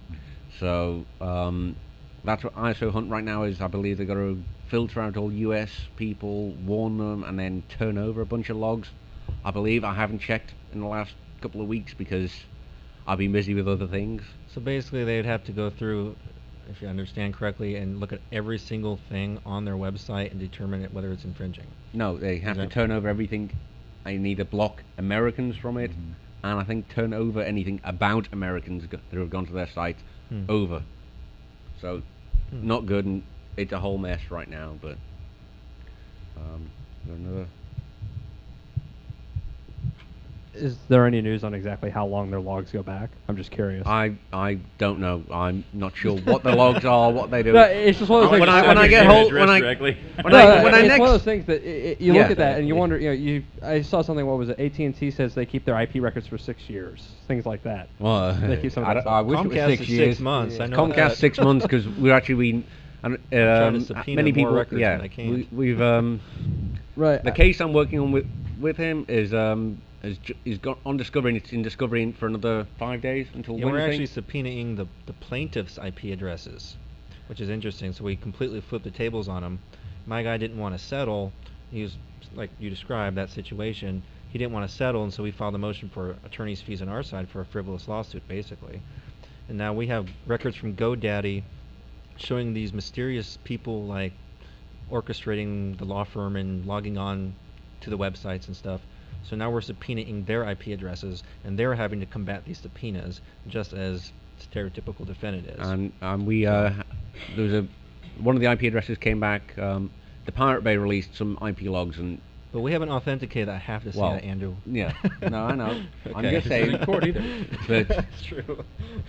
So um, that's what I S O Hunt right now is. I believe they've got to filter out all U S people, warn them, and then turn over a bunch of logs. I believe. I haven't checked in the last couple of weeks because I've been busy with other things. So basically, they'd have to go through, if you understand correctly, and look at every single thing on their website and determine it, whether it's infringing. No, they have to that- turn over everything. I need to block Americans from it, Mhm. and I think turn over anything about Americans go- that have gone to their site Hmm. over. So, Hmm. not good, and it's a whole mess right now. But um, got another. Is there any news on exactly how long their logs go back? I'm just curious. I I don't know. I'm not sure what the logs are, what they do. No, it's just one of those when things. I when I get hold when I directly. when no, I no, when I it's next one of those things that i i you Yeah. look at that and you wonder. You know, you I saw something. What was it? A T and T says they keep their I P records for six years. Things like that. Well, They keep some of I, that don't- I stuff. wish it was Comcast six is years. six months, I know Comcast that. six months because we're actually we. And, trying um, to subpoena many more people, records yeah, than I can. we, we've um, Right. the case I'm working on with with him is um is ju- is got on Discovery, and it's in Discovery for another five days until Yeah, we're Wednesday. actually subpoenaing the, the plaintiff's I P addresses, which is interesting. So we completely flipped the tables on him. My guy didn't want to settle. He was, like you described, that situation. He didn't want to settle, and so we filed a motion for attorney's fees on our side for a frivolous lawsuit, basically. And now we have records from GoDaddy showing these mysterious people, like, orchestrating the law firm and logging on to the websites and stuff. So now we're subpoenaing their I P addresses, and they're having to combat these subpoenas, just as stereotypical defendant is. and and we uh, there was a one of the I P addresses came back. Um, the Pirate Bay released some I P logs, and But we haven't authenticated. I have to say Well, that, Andrew. yeah. No, I know. I'm Okay. just saying. It's not in court either. But That's true.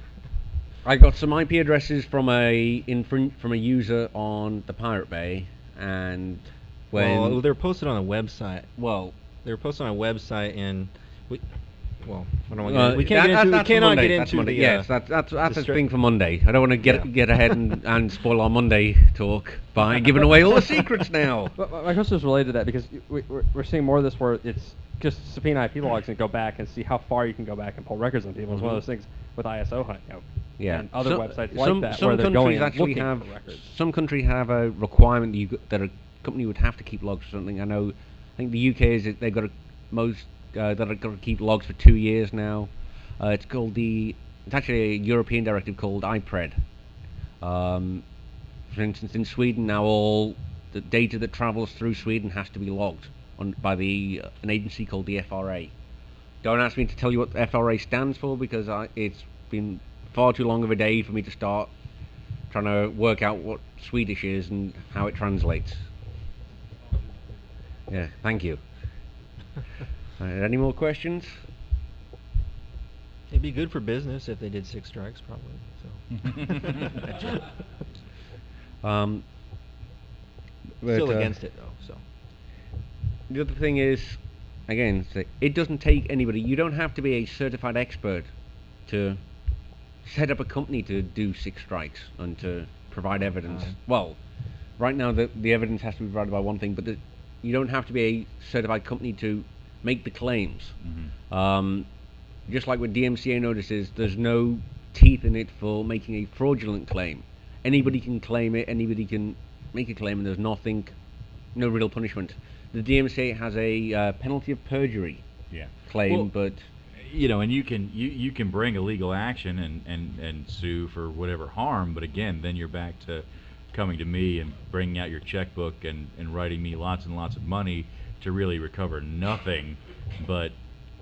I got some I P addresses from a infrin- from a user on the Pirate Bay, and when Well, they're posted on a website. well, They were posted on a website, and we, well, I don't want to uh, get. We can't that- get that- into. We that's for cannot Monday, get that's into Monday. the. Yes, uh, that's that's that's the a stra- thing for Monday. I don't want to get Yeah. get ahead and, and spoil our Monday talk by giving away all the secrets now. But my my question is related to that because y- we, we're, we're seeing more of this where it's just subpoena I P logs and go back and see how far you can go back and pull records on people. It's one of Mhm. those things with I S O Hunt, you know, Yeah, and other Some- websites like some, that some where they're going countries and actually looking have for records. some countries have a requirement that you g- that a company would have to keep logs for something. I know, I think the U K is they've got a, most uh, that are got to keep logs for two years now. Uh, it's called the it's actually a European directive called I P R E D. Um, for instance, in Sweden now, all the data that travels through Sweden has to be logged on by the uh, an agency called the F R A. Don't ask me to tell you what the F R A stands for because I, it's been far too long of a day for me to start trying to work out what Swedish is and how it translates. Yeah, thank you. Uh, any more questions? It'd be good for business if they did six strikes, probably. So. Um, but, Still uh, against it though. So. the other thing is, again, so it doesn't take anybody. You don't have to be a certified expert to set up a company to do six strikes and to provide evidence. Uh-huh. Well, right now the the evidence has to be provided by one thing, but the, you don't have to be a certified company to make the claims. Mhm. Um, just like with D M C A notices, there's no teeth in it for making a fraudulent claim. Anybody can claim it, anybody can make a claim, and there's nothing, no real punishment. The D M C A has a uh, penalty of perjury Yeah. claim, Well, but you know, and you can you, you can bring a legal action and, and, and sue for whatever harm, but again, then you're back to coming to me and bringing out your checkbook and, and writing me lots and lots of money to really recover nothing but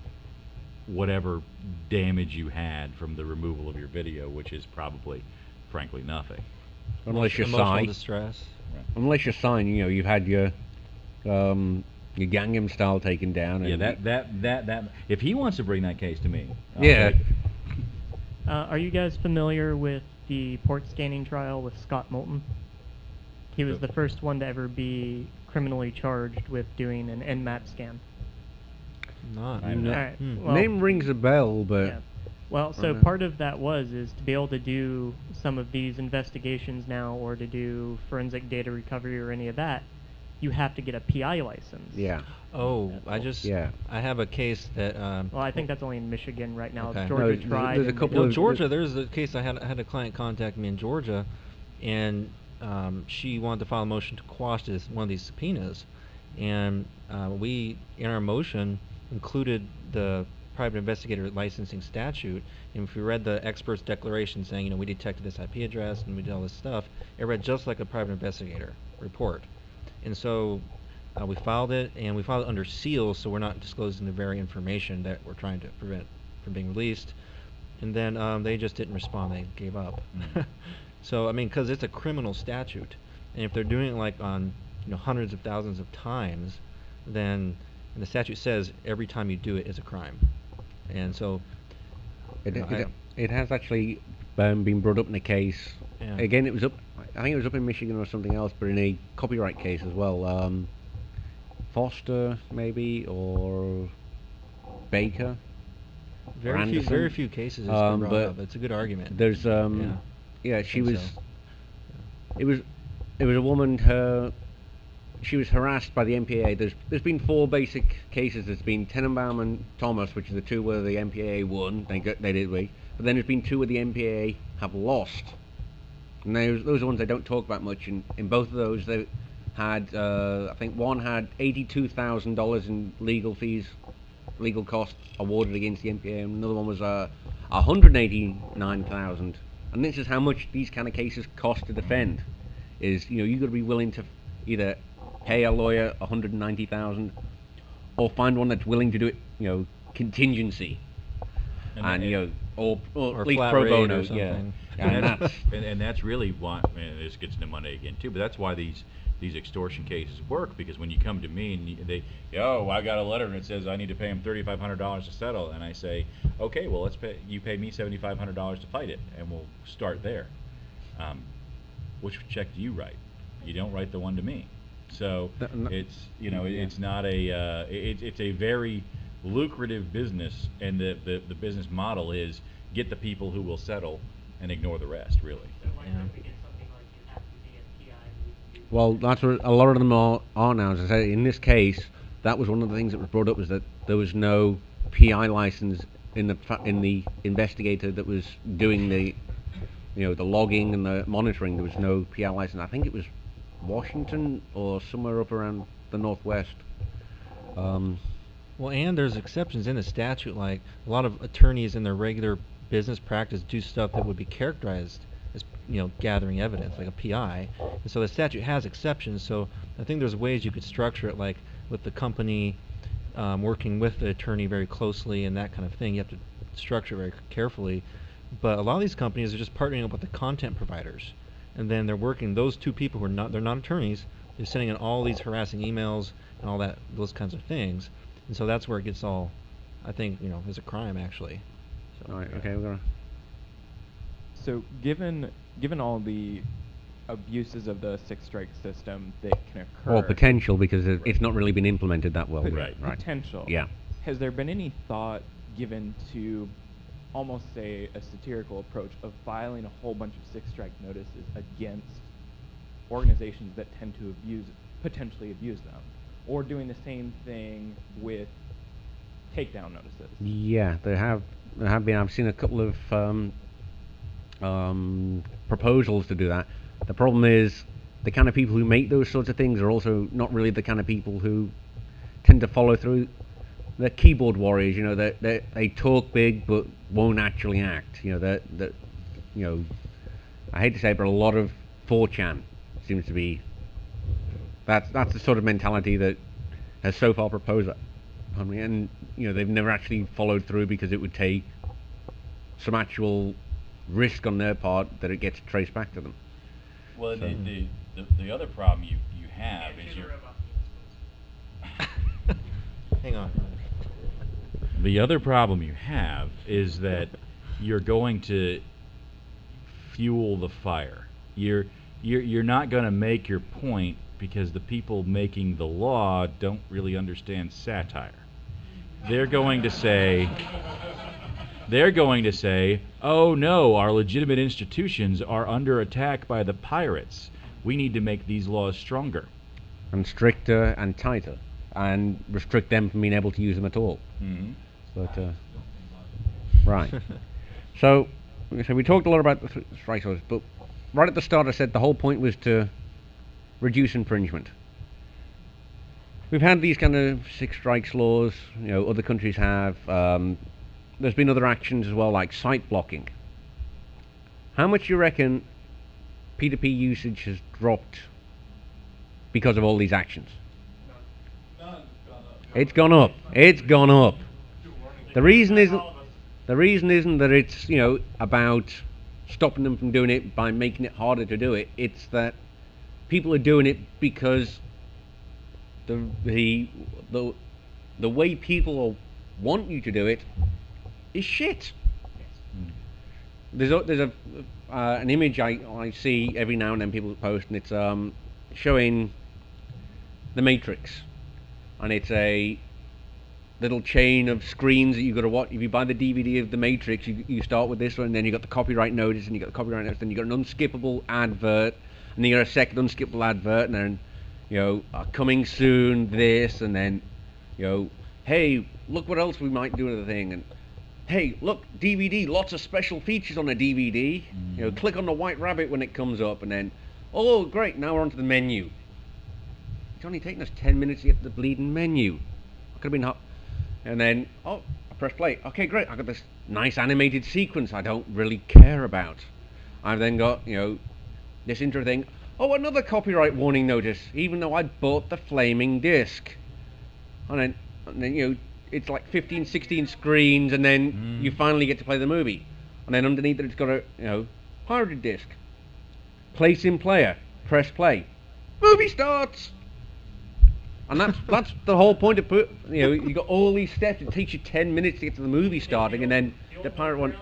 whatever damage you had from the removal of your video, which is probably, frankly, nothing. unless you Emotional sign, distress. unless you sign, you know, you've had your um, your Gangnam Style taken down. Yeah, and that, that, that, that, if he wants to bring that case to me, I'll Yeah. take it. Uh, are you guys familiar with the port scanning trial with Scott Moulton? He was the first one to ever be criminally charged with doing an N MAP scan. Not. I know. Alright, Hmm. well, Name rings a bell, but yeah. Well, so Okay. part of that was is to be able to do some of these investigations now, or to do forensic data recovery or any of that, you have to get a P I license. yeah. Oh, I just. Yeah. I have a case that. Um, Well, I think that's only in Michigan right now. Okay. Georgia No, there's- tried. there's a and they couple No, of- didn't. Georgia. There's a case I had I had a client contact me in Georgia, and um, she wanted to file a motion to quash this one of these subpoenas, and uh, we in our motion included the private investigator licensing statute. And if you read the expert's declaration saying, you know, we detected this I P address and we did all this stuff, it read just like a private investigator report. And so uh, we filed it, and we filed it under seal, so we're not disclosing the very information that we're trying to prevent from being released. And then um, they just didn't respond; they gave up. Mm. So I mean, because it's a criminal statute, and if they're doing it like on you know hundreds of thousands of times, then and the statute says every time you do it is a crime. And so It, you know, it, I- it has actually um, been brought up in a case. Yeah. Again, it was up. I think it was up in Michigan or something else, but in a copyright case as well. Um, Foster, maybe, or Baker. very few, Anderson. very few cases it's Um, been brought but up. It's a good argument. There's um, Yeah. yeah, she think was. so. It was, it was a woman. Her, she was harassed by the M P A A. There's there's been four basic cases. There's been Tenenbaum and Thomas, which are the two where the M P A A won. They got they did we. But then there's been two where the M P A A have lost. And those those are ones they don't talk about much. And in both of those, they had uh, I think one had eighty-two thousand dollars in legal fees, legal costs awarded against the M P A A, and another one was uh, one hundred eighty-nine thousand. And this is how much these kind of cases cost to defend. Is you know you got to be willing to either pay a lawyer one hundred ninety thousand, or find one that's willing to do it. You know, contingency, And and, that- you know, or, or, Or at least flat pro rate bono. or Yeah, something. and and, that's that's, and, and that's really why, and this gets into Monday again too, but that's why these these extortion cases work, because when you come to me and you, they, oh, I got a letter and it says I need to pay him thirty-five hundred dollars to settle, and I say, okay, well, let's pay, you pay me seventy-five hundred dollars to fight it, and we'll start there. Um, which check do you write? You don't write the one to me. So Th- n- it's, you know, yeah. it's not a, uh, it, it's a very lucrative business, and the, the, the business model is get the people who will settle and ignore the rest, really. So why Yeah. don't we get something like you have to be a P I? Well, that's what a lot of them are, are now. As I say, in this case, that was one of the things that was brought up, was that there was no P I license in the fa- in the investigator that was doing the, you know, the logging and the monitoring. There was no P I license. I think it was Washington or somewhere up around the northwest. Um, Well, and there's exceptions in the statute, like a lot of attorneys in their regular business practice do stuff that would be characterized as, you know, gathering evidence, like a P I. And so the statute has exceptions, so I think there's ways you could structure it, like with the company um, working with the attorney very closely and that kind of thing. You have to structure it very carefully. But a lot of these companies are just partnering up with the content providers, and then they're working, those two people who are not, they're not attorneys, they're sending in all these harassing emails and all that, those kinds of things. And so that's where it gets all, I think, you know, is a crime actually. So, all right, okay, we're gonna. So given given all the abuses of the six strike system that can occur. Or potential, because it- it's not really been implemented that well. Pot- Right. Right. Potential. Yeah. Has there been any thought given to almost say a satirical approach of filing a whole bunch of six strike notices against organizations that tend to abuse, potentially abuse them, or doing the same thing with takedown notices? Yeah, there have there have been. I've seen a couple of um, um, proposals to do that. The problem is the kind of people who make those sorts of things are also not really the kind of people who tend to follow through. They're keyboard warriors, you know. They they they talk big but won't actually act. You know, that that you know. I hate to say it, but a lot of four chan seems to be. That's that's the sort of mentality that has so far proposed that. And you know, they've never actually followed through because it would take some actual risk on their part that it gets traced back to them. Well, So- the, the, the the other problem you you have is you're Hang on. the other problem you have is that you're going to fuel the fire. You're you're you're not going to make your point because the people making the law don't really understand satire. They're going to say they're going to say, "Oh no, our legitimate institutions are under attack by the pirates. We need to make these laws stronger." And stricter and tighter, and restrict them from being able to use them at all. Mm-hmm. But uh, right. So, so we talked a lot about the th- strike laws, but right at the start I said the whole point was to reduce infringement. We've had these kind of six strikes laws. You know, other countries have. Um, there's been other actions as well, like site blocking. How much do you reckon P two P usage has dropped because of all these actions? It's gone up. It's gone up. The reason isn't the reason isn't that it's, you know, about stopping them from doing it by making it harder to do it. It's that people are doing it because the the the the way people want you to do it is shit. There's a, there's a uh, an image I I see every now and then people post, and it's um showing The Matrix, and it's a little chain of screens that you've got to watch. If you buy the D V D of The Matrix, you, you start with this one, and then you got the copyright notice, and you got the copyright notice, then you got an unskippable advert, and then you got a second unskippable advert, and then, you know, uh, coming soon this, and then, you know, hey, look what else we might do with the thing, and hey, look, D V D, lots of special features on the D V D. You know, click on the white rabbit when it comes up, and then, oh great, now we're onto the menu. It's only taken us ten minutes to get to the bleeding menu. I could have been hot. And then, oh, I press play. Okay, great. I got this nice animated sequence I don't really care about. I've then got, you know, this intro thing. Oh, another copyright warning notice, even though I bought the flaming disc. And then, and then you know, it's like fifteen, sixteen screens, and then Mm. you finally get to play the movie. And then underneath it, it's got a, you know, pirated disc. Place in player. Press play. Movie starts. And that's that's the whole point of put. You know, you got all these steps. It takes you ten minutes to get to the movie starting, and then the pirate one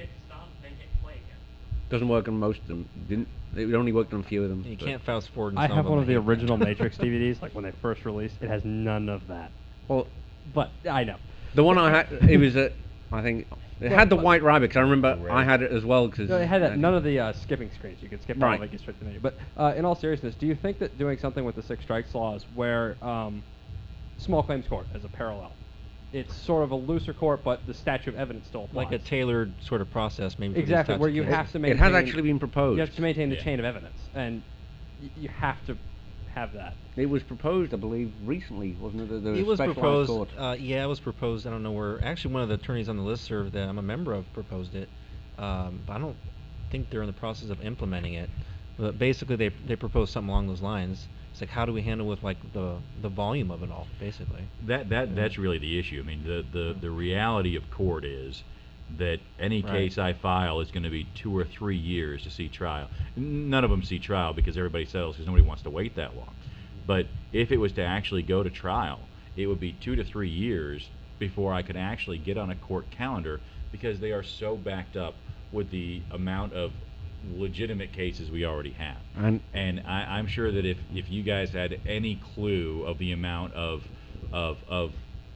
doesn't work on most of them. Didn't it only worked on a few of them. You but- can't fast forward. in I some have of one of them. the original Matrix D V Ds, like when they first released. It has none of that. Well, But I know. the one I had, it was a, I think it had the white rabbit. 'Cause I remember I had it as well. Because No, it had that, none of the uh, skipping screens. You could skip all Right. of it, get straight to the menu. But uh, in all seriousness, do you think that doing something with the six strikes laws, where um, small claims court as a parallel, it's sort of a looser court, but the statute of evidence still applies. Like a tailored sort of process, maybe. for these Exactly, types where of you cases. have to It maintain. has actually been proposed. You have to maintain the Yeah. chain of evidence, and y- you have to have that. It was proposed, I believe, recently, wasn't it? that there It was specialized proposed. court? Uh, yeah, it was proposed. I don't know where. Actually, one of the attorneys on the listserv that I'm a member of proposed it. Um, but I don't think they're in the process of implementing it. But basically, they they proposed something along those lines. It's like, how do we handle with like the the volume of it all, basically. That that that's really the issue. I mean, the the the reality of court is that any Right. case I file is going to be two or three years to see trial. N- None of them see trial because everybody settles because nobody wants to wait that long. But if it was to actually go to trial, it would be two to three years before I could actually get on a court calendar because they are so backed up with the amount of legitimate cases we already have. And- and I, I'm sure that if, if you guys had any clue of the amount of of of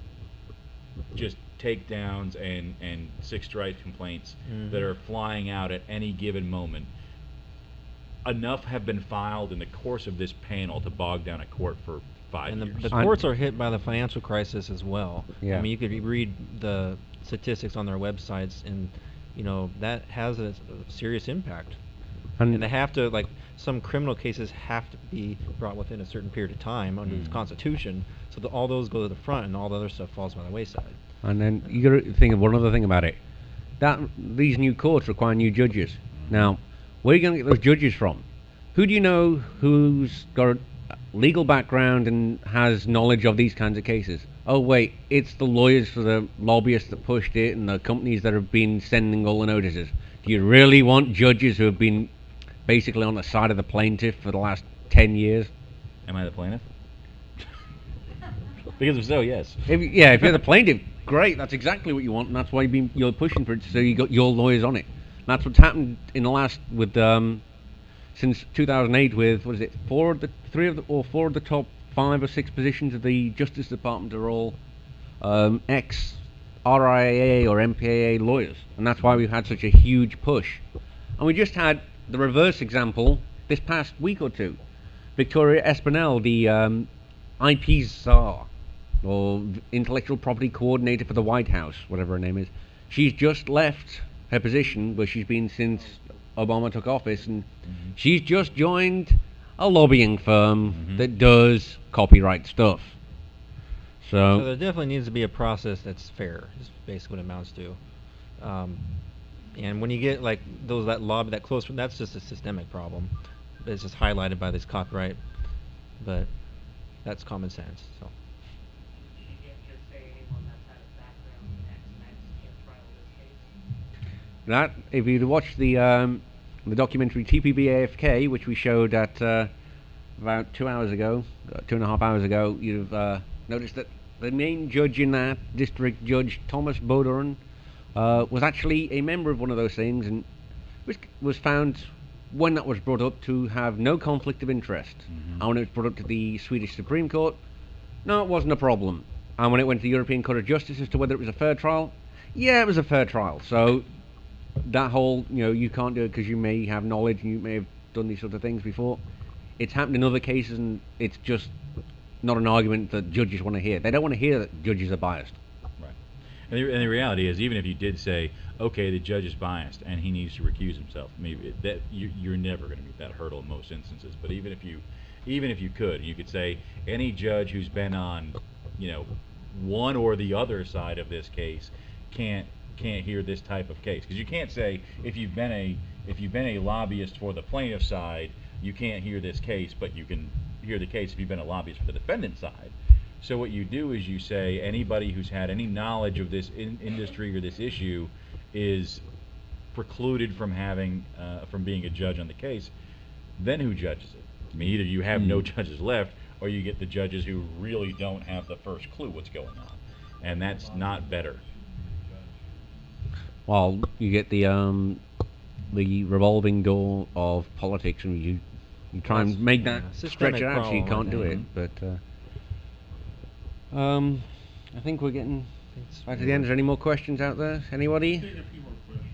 just takedowns and and six strike complaints Mhm. that are flying out at any given moment, enough have been filed in the course of this panel to bog down a court for five And the, years. the courts are hit by the financial crisis as well. Yeah. I mean, you could re- read the statistics on their websites, and you know that has a, a serious impact. And- And, they have to, like, some criminal cases have to be brought within a certain period of time under Mm. the Constitution, so that all those go to the front, and all the other stuff falls by the wayside. And then you got to think of one other thing about it. That these new courts require new judges. Now, where are you going to get those judges from? Who do you know who's got a legal background and has knowledge of these kinds of cases? Oh wait, it's the lawyers for the lobbyists that pushed it and the companies that have been sending all the notices. Do you really want judges who have been basically on the side of the plaintiff for the last ten years? Am I the plaintiff? Because if so, yes. If, yeah, if you're the plaintiff, great. That's exactly what you want, and that's why you've been, you're pushing for it. So you got your lawyers on it. And that's what's happened in the last with um, since two thousand eight with what is it? Four of the three of the or four of the top five or six positions of the Justice Department are all um, ex R I A A or M P A A lawyers, and that's why we've had such a huge push. And we just had the reverse example this past week or two. Victoria Espinel, the um, I P czar, or intellectual property coordinator for the White House, whatever her name is, she's just left her position where she's been since Obama took office, and Mm-hmm. she's just joined a lobbying firm Mhm. that does copyright stuff. So So, there definitely needs to be a process that's fair, is basically what it amounts to. Um, and when you get like those that lobby that close, that's just a systemic problem. It's just highlighted by this copyright, but that's common sense. So. You can't just say anyone that's had a background in X and X can't trial this case. that if you'd watched the um, the documentary T P B A F K, which we showed at uh, about two hours ago, uh, two and a half hours ago, you'd have uh, noticed that the main judge in that, District Judge Thomas Bodoran, uh, was actually a member of one of those things, and was, was found, when that was brought up, to have no conflict of interest. Mhm. And when it was brought up to the Swedish Supreme Court, no, it wasn't a problem. And when it went to the European Court of Justice as to whether it was a fair trial, yeah, it was a fair trial. So that whole, you know, you can't do it because you may have knowledge and you may have done these sort of things before. It's happened in other cases, and it's just not an argument that judges want to hear. They don't want to hear that judges are biased. Right. And the, and the reality is, even if you did say, okay, the judge is biased and he needs to recuse himself, maybe that you, you're never going to meet that hurdle in most instances. But even if you, even if you could, you could say any judge who's been on, you know, one or the other side of this case can't can't hear this type of case, because you can't say if you've been a if you've been a lobbyist for the plaintiff side, you can't hear this case, but you can hear the case if you've been a lobbyist for the defendant side. So what you do is you say anybody who's had any knowledge of this in industry or this issue is precluded from having uh, from being a judge on the case. Then who judges it? I mean, either you have no judges left, or you get the judges who really don't have the first clue what's going on, and that's not better. Well, you get the um, the revolving door of politics, and you you try That's- and make that yeah, stretch systemic it out so you problem, can't do I it. think. But uh, um, I think we're getting It's right to the end. Is there any more questions out there? Anybody? Take a few more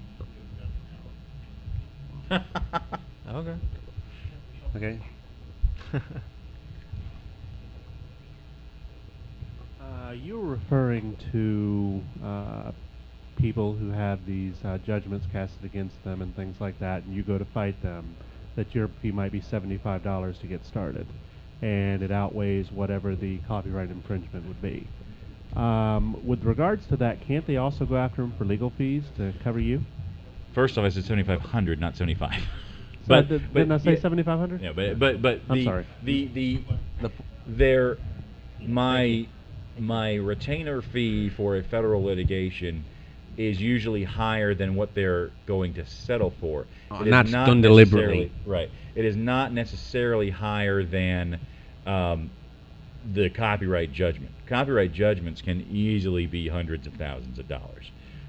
questions. Okay. Okay. Uh, you were referring to uh, people who have these uh, judgments casted against them and things like that, and you go to fight them, that your fee might be seventy-five dollars to get started, and it outweighs whatever the copyright infringement would be. Um, with regards to that, can't they also go after them for legal fees to cover you? First off, I said seventy-five hundred, not seventy-five. So did- didn't I say yeah, seventy-five hundred? Yeah, but but but I'm the, sorry. the the the their my my retainer fee for a federal litigation is usually higher than what they're going to settle for. Oh, It and is that's not done necessarily- deliberately. Right. It is not necessarily higher than um, the copyright judgment. Copyright judgments can easily be hundreds of thousands of dollars.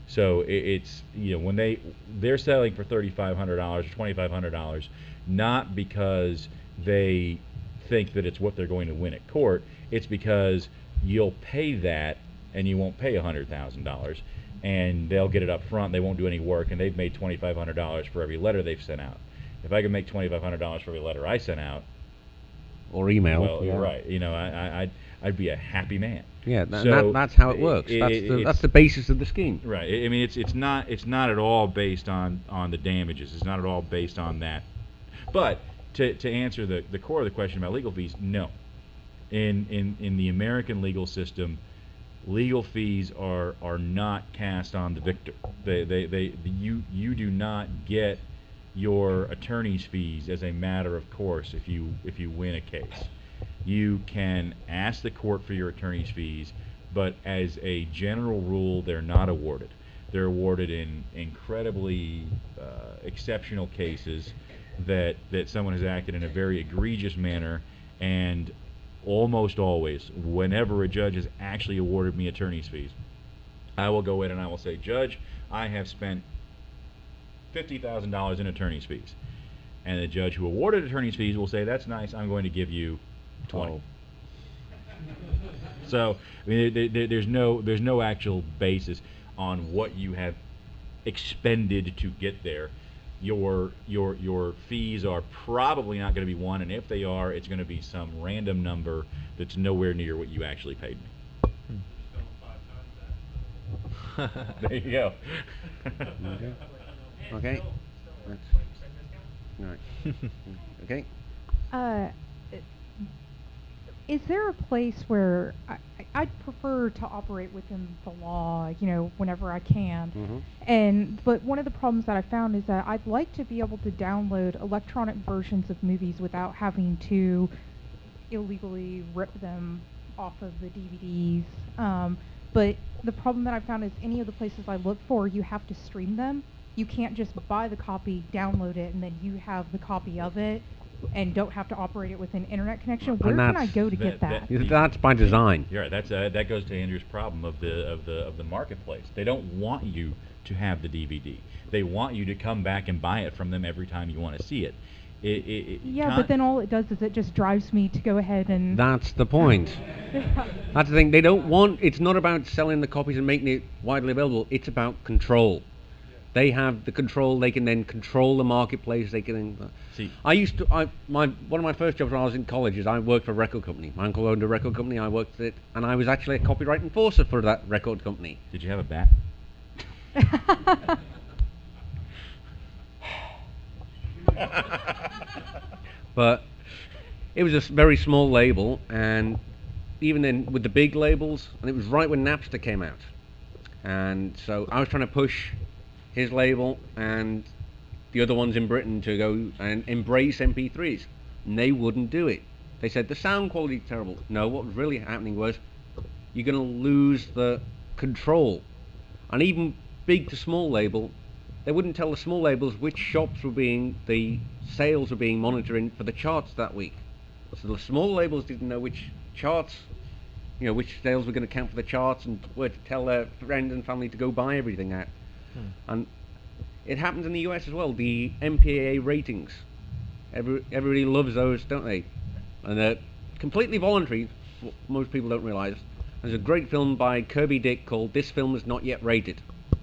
So it, it's you know when they they're selling for thirty-five hundred dollars or twenty-five hundred dollars, not because they think that it's what they're going to win at court. It's because you'll pay that and you won't pay a hundred thousand dollars, and they'll get it up front. They won't do any work, and they've made twenty-five hundred dollars for every letter they've sent out. If I could make twenty-five hundred dollars for every letter I sent out, or email, well, yeah. you're right. You know, I, I, I'd, I'd be a happy man. Yeah, tha- So that, that's how it works. i- that's, i- the, it's- that's the basis of the scheme. Right. I I mean, it's it's not it's not at all based on on the damages. It's not at all based on that. But to to answer the the core of the question about legal fees, no. In in in the American legal system, legal fees are are not cast on the victor. They they they you you do not get your attorney's fees as a matter of course if you if you win a case. You can ask the court for your attorney's fees, but as a general rule, they're not awarded. They're awarded in incredibly uh, exceptional cases that that someone has acted in a very egregious manner, and almost always, whenever a judge has actually awarded me attorney's fees, I will go in and I will say, Judge, I have spent fifty thousand dollars in attorney's fees. And the judge who awarded attorney's fees will say, that's nice, I'm going to give you twenty. Oh. So, I mean, there, there, there's no there's no actual basis on what you have expended to get there. Your your your fees are probably not going to be one, and if they are, it's going to be some random number that's nowhere near what you actually paid me. There you go. Okay. Okay. That's, all right. Okay. Uh, is there a place where I, I'd prefer to operate within the law, you know, whenever I can. Mhm. And but one of the problems that I found is that I'd like to be able to download electronic versions of movies without having to illegally rip them off of the D V Ds. Um, but the problem that I found is any of the places I look for, you have to stream them. You can't just buy the copy, download it, and then you have the copy of it and don't have to operate it with an internet connection. Where can I go to get that? That's by design. You're right. That's uh, that goes to Andrew's problem of the of the of the marketplace. They don't want you to have the D V D. They want you to come back and buy it from them every time you want to see it. It, it, it Yeah, con- but then all it does is it just drives me to go ahead and... That's the point. That's the thing. They don't want. It's not about selling the copies and making it widely available. It's about control. They have the control. They can then control the marketplace. They can. Then, See, I used to. I my one of my first jobs when I was in college is I worked for a record company. My uncle owned a record company. I worked at it, and I was actually a copyright enforcer for that record company. Did you have a bat? But it was a s- very small label, and even then with the big labels, and it was right when Napster came out, and so I was trying to push his label and the other ones in Britain to go and embrace M P threes, and they wouldn't do it. They said the sound quality is terrible. No, what was really happening was you're going to lose the control, and even big to small label, they wouldn't tell the small labels which shops were being, the sales were being monitoring for the charts that week. So the small labels didn't know which charts, you know, which sales were going to count for the charts, and where to tell their friends and family to go buy everything at. Hmm. And it happens in the U S as well, the M P A A ratings. Every, everybody loves those, don't they? And they're completely voluntary, what most people don't realise. There's a great film by Kirby Dick called This Film Is Not Yet Rated.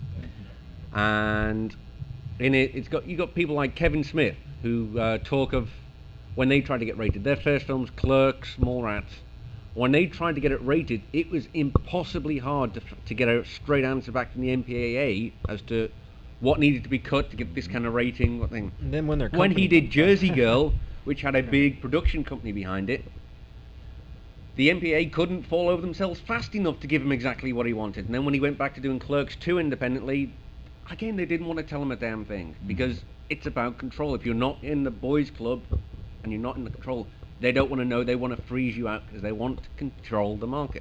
And in it, it's got you got people like Kevin Smith who uh, talk of when they tried to get rated. Their first films, Clerks, Mallrats. When they tried to get it rated, it was impossibly hard to, to get a straight answer back from the M P A A as to what needed to be cut to get this kind of rating. What thing? And then when their When he company- did Jersey Girl, which had a big production company behind it, the M P A A couldn't fall over themselves fast enough to give him exactly what he wanted. And then when he went back to doing Clerks two independently, again, they didn't want to tell him a damn thing, because it's about control. If you're not in the boys club and you're not in the control, they don't want to know. They want to freeze you out because they want to control the market.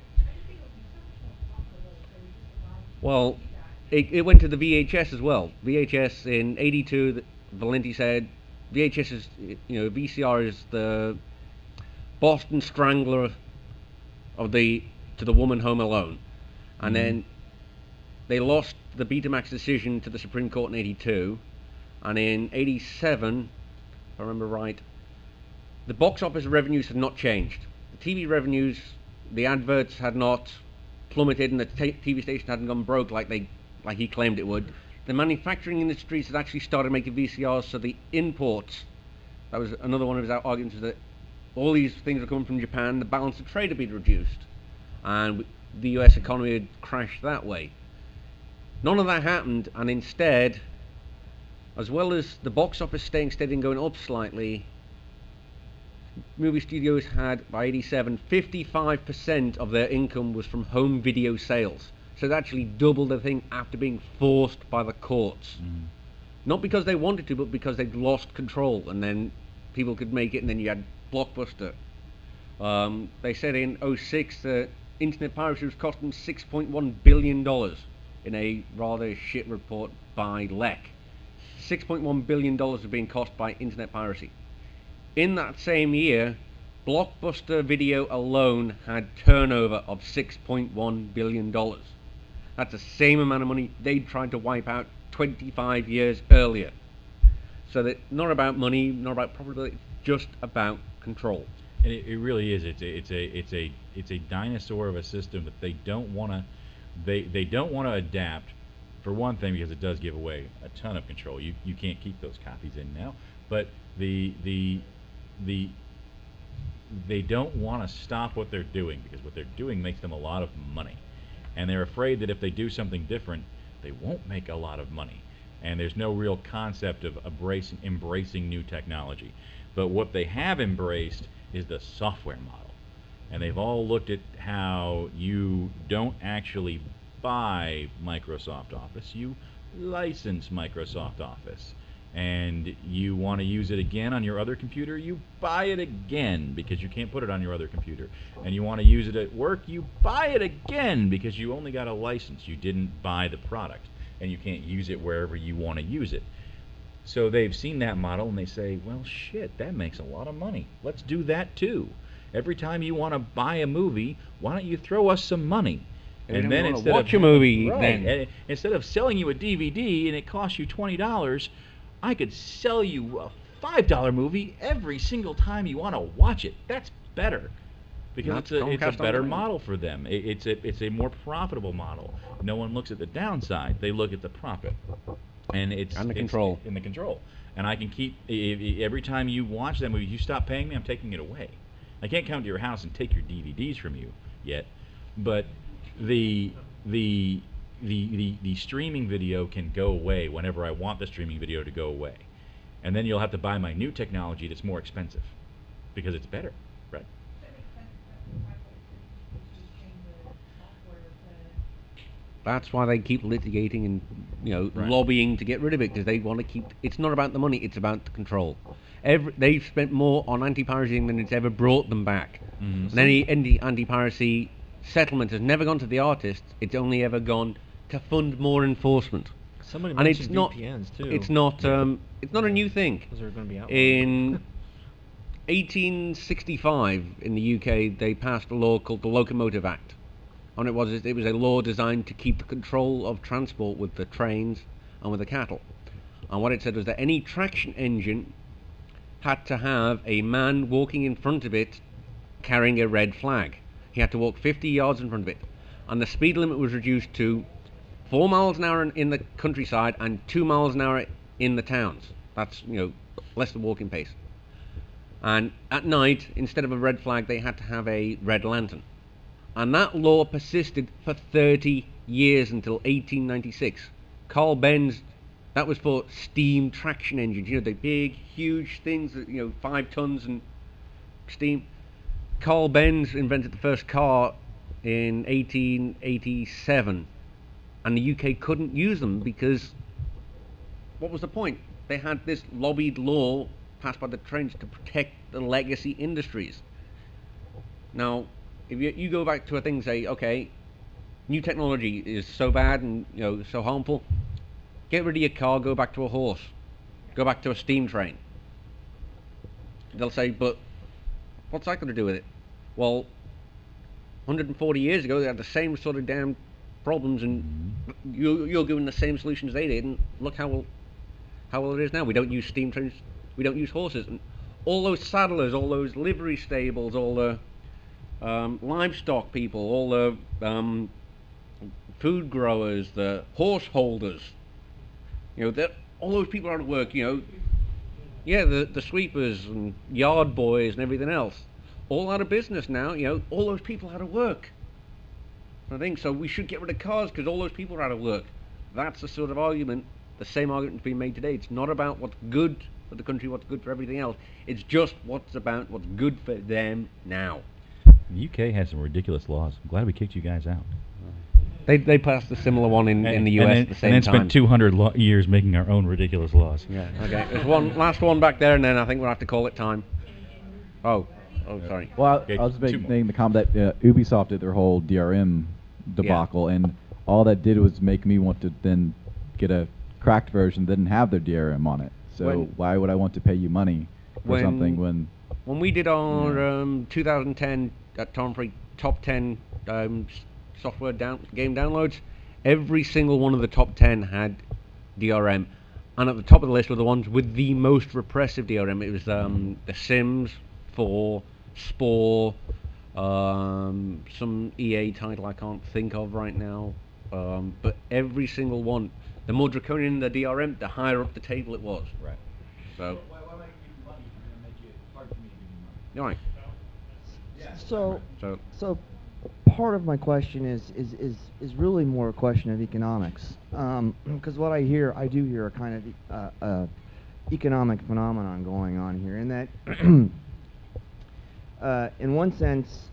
Well, it, it went to the V H S as well. V H S in eighty-two, the, Valenti said, V H S is, you know, V C R is the Boston Strangler of the, to the woman Home Alone. And then they lost the Betamax decision to the Supreme Court in eighty-two, and in eighty-seven, if I remember right, the box office revenues had not changed. The T V revenues, the adverts had not plummeted, and the t TV station hadn't gone broke like they, like he claimed it would. The manufacturing industries had actually started making V C Rs, so the imports, that was another one of his arguments, is that all these things were coming from Japan, the balance of trade had been reduced, and the U S economy had crashed that way. None of that happened, and instead, as well as the box office staying steady and going up slightly, movie studios had, by eighty-seven, fifty-five percent of their income was from home video sales. So they actually doubled the thing after being forced by the courts. Mm. Not because they wanted to, but because they'd lost control, and then people could make it, and then you had Blockbuster. Um, they said in oh six that internet piracy was costing six point one billion dollars in a rather shit report by L E C. six point one billion dollars was being cost by internet piracy. In that same year, Blockbuster Video alone had turnover of six point one billion dollars. That's the same amount of money they'd tried to wipe out twenty-five years earlier. So that not about money, not about profitability, just about control. And it, it really is. It's a, it's a, it's a, it's a dinosaur of a system that they don't want to, they, they don't want to adapt. For one thing, because it does give away a ton of control. You, you can't keep those copies in now. But the, the, the, they don't want to stop what they're doing, because what they're doing makes them a lot of money. And they're afraid that if they do something different, they won't make a lot of money. And there's no real concept of embracing, embracing new technology. But what they have embraced is the software model. And they've all looked at how you don't actually buy Microsoft Office, you license Microsoft Office. And you want to use it again on your other computer, you buy it again because you can't put it on your other computer. And you want to use it at work, you buy it again because you only got a license, you didn't buy the product, and you can't use it wherever you want to use it. So they've seen that model and they say, well, shit, that makes a lot of money. Let's do that too. Every time you want to buy a movie, why don't you throw us some money? And, and then wanna instead watch of a movie, right, then. and instead of selling you a D V D and it costs you twenty dollars, I could sell you a five dollar movie every single time you want to watch it. That's better. Because That's it's a, it's a Comcast better on demand. model for them. It, it's a it's a more profitable model. No one looks at the downside; they look at the profit, and it's And the it's control. in the control. And I can keep i- i- every time you watch that movie, you stop paying me, I'm taking it away. I can't come to your house and take your D V Ds from you yet, but the the the the, the streaming video can go away whenever I want the streaming video to go away, and then you'll have to buy my new technology that's more expensive because it's better, right? That's why they keep litigating and, you know, Right. lobbying to get rid of it, because they want to keep. It's not about the money; it's about the control. Every, they've spent more on anti-piracy than it's ever brought them back. Mhm. And any anti- anti-piracy settlement has never gone to the artists; it's only ever gone to fund more enforcement. Somebody and it's mentioned not. V P Ns too. It's not. Um, it's not a new thing. Those are going to be outlawed. In eighteen sixty-five, in the U K, they passed a law called the Locomotive Act. And it was it was a law designed to keep the control of transport with the trains and with the cattle. And what it said was that any traction engine had to have a man walking in front of it carrying a red flag. He had to walk fifty yards in front of it. And the speed limit was reduced to four miles an hour in, in the countryside and two miles an hour in the towns. That's, you know, less than walking pace. And at night, instead of a red flag, they had to have a red lantern. And that law persisted for thirty years until eighteen ninety-six. Carl Benz, that was for steam traction engines, you know, the big, huge things that, you know, five tons and steam. Carl Benz invented the first car in eighteen eighty-seven, and the U K couldn't use them because what was the point? They had this lobbied law passed by the trains to protect the legacy industries. Now, if you, you go back to a thing and say, okay, new technology is so bad and, you know, so harmful, get rid of your car, go back to a horse, go back to a steam train. They'll say, but what's that got to do with it? Well, one hundred forty years ago, they had the same sort of damn problems, and you, you're given the same solutions they did, and look how well, how well it is now. We don't use steam trains, we don't use horses, and all those saddlers, all those livery stables, all the um, livestock people, all the um, food growers, the horse holders, you know, that all those people are out of work. You know, yeah, the the sweepers and yard boys and everything else, all out of business now. You know, all those people out of work. I think so. We should get rid of cars because all those people are out of work. That's the sort of argument, the same argument being made today. It's not about what's good for the country, what's good for everything else. It's just what's about what's good for them now. The U K has some ridiculous laws. I'm glad we kicked you guys out. They they passed a similar one in, in the U S and then, at the same and then time. spent two hundred lo- years making our own ridiculous laws. Yeah. Okay. There's one last one back there, and then I think we'll have to call it time. Oh. Oh, sorry. Well, Okay, I was two making the comment that uh, Ubisoft did their whole D R M debacle, and all that did was make me want to then get a cracked version that didn't have their D R M on it. So When- why would I want to pay you money for When- something when... When we did our um, two thousand ten at Tom Free top ten um, s- software down game downloads, every single one of the top ten had D R M, and at the top of the list were the ones with the most repressive D R M. It was um, The Sims four, Spore, um, some E A title I can't think of right now, um, but every single one, the more draconian the D R M, the higher up the table it was. Right. So. Why, why would I give you money if you're going to make it hard for me to give you money? All right. So, So- so part of my question is is is is really more a question of economics, because what I hear, I do hear a kind of uh, uh, economic phenomenon going on here, in that, uh, in one sense,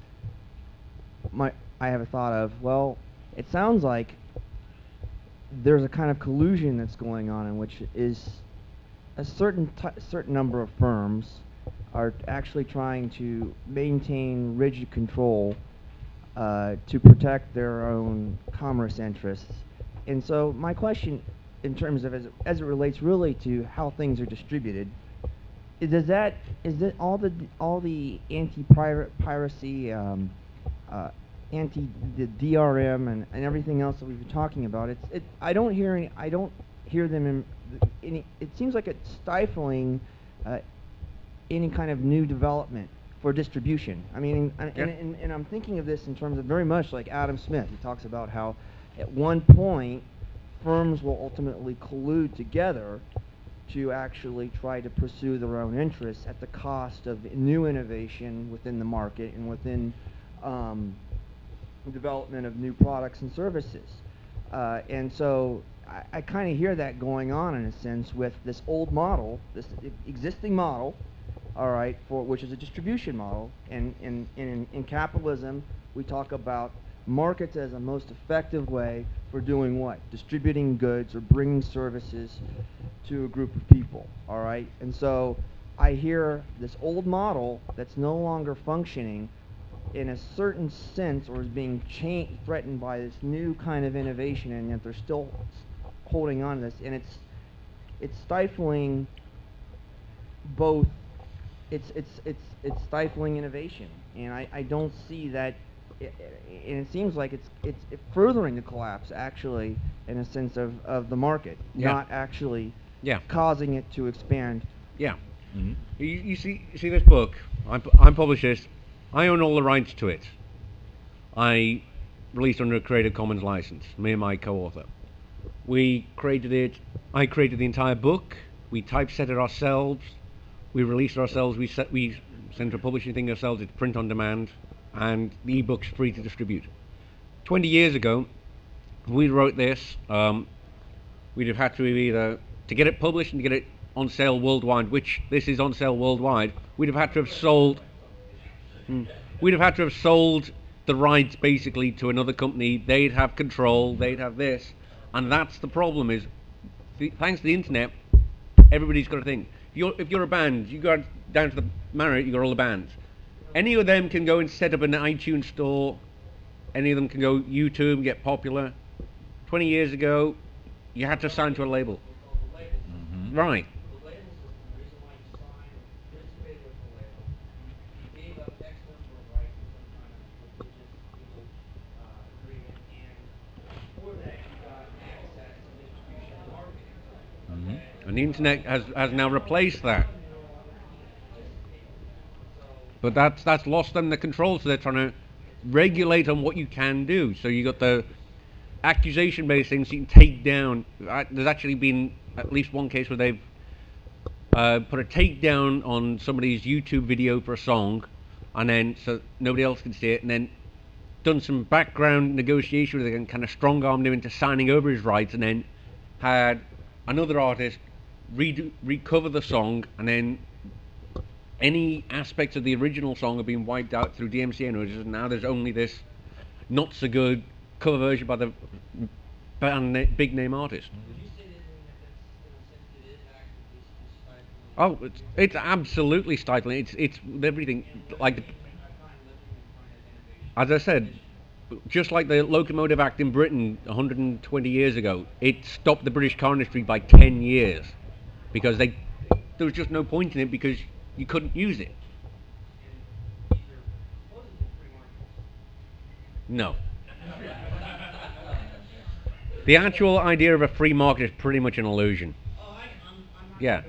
my I have a thought of, well, it sounds like there's a kind of collusion that's going on in which is a certain t- certain number of firms are actually trying to maintain rigid control uh, to protect their own commerce interests. And so my question, in terms of as it, as it relates really to how things are distributed, is does that is that all the all the anti-piracy, um, uh, anti the D R M and, and everything else that we've been talking about? It's it. I don't hear any. I don't hear them in. Any, it seems like it's stifling uh, any kind of new development for distribution. I mean, and, Yeah. and, and, and I'm thinking of this in terms of very much like Adam Smith. He talks about how at one point firms will ultimately collude together to actually try to pursue their own interests at the cost of new innovation within the market and within um, development of new products and services. Uh, and so I, I kind of hear that going on in a sense with this old model, this e- existing model, all right, for which is a distribution model. And in, in, in capitalism, we talk about markets as a most effective way for doing what? Distributing goods or bringing services to a group of people, all right? And so I hear this old model that's no longer functioning in a certain sense, or is being cha- threatened by this new kind of innovation, and yet they're still s- holding on to this, and it's it's stifling both. It's it's it's it's stifling innovation, and I, I don't see that. I and it seems like it's it's it furthering the collapse, actually, in a sense of, of the market, Yeah. not actually Yeah. causing it to expand. Yeah. Mm-hmm. You, you see, you see this book. I'm, pu- I'm published this. I own all the rights to it. I released under a Creative Commons license. Me and my co-author. We created it. I created the entire book. We typeset it ourselves. We released it ourselves. We set. We sent a publishing thing ourselves. It's print on demand, and the ebook's free to distribute. Twenty years ago, we wrote this. Um, we'd have had to either to get it published and to get it on sale worldwide, which this is on sale worldwide. We'd have had to have sold. Hmm, we'd have had to have sold the rights basically to another company. They'd have control. They'd have this, and that's the problem. Is th- thanks to the internet, everybody's got a thing. If you're, if you're a band, you go down to the Marriott, you got all the bands. Any of them can go and set up an iTunes store. Any of them can go YouTube and get popular. Twenty years ago, you had to sign to a label. Mm-hmm. Right. And the internet has, has now replaced that. But that's that's lost them the control, so they're trying to regulate on what you can do. So you got the accusation-based things you can take down. Uh, There's actually been at least one case where they've uh, put a takedown on somebody's YouTube video for a song, and then so nobody else can see it, and then done some background negotiation with it and kind of strong-armed him into signing over his rights, and then had another artist redo, recover the song, and then any aspects of the original song have been wiped out through D M C A notices, and now there's only this not so good cover version by the band na- big name artist. Oh, it's, it's absolutely stifling. It's it's everything like. As I said, just like the Locomotive Act in Britain one hundred twenty years ago, it stopped the British car industry by ten years because they there was just no point in it because you couldn't use it. No. The actual idea of a free market is pretty much an illusion. Yeah.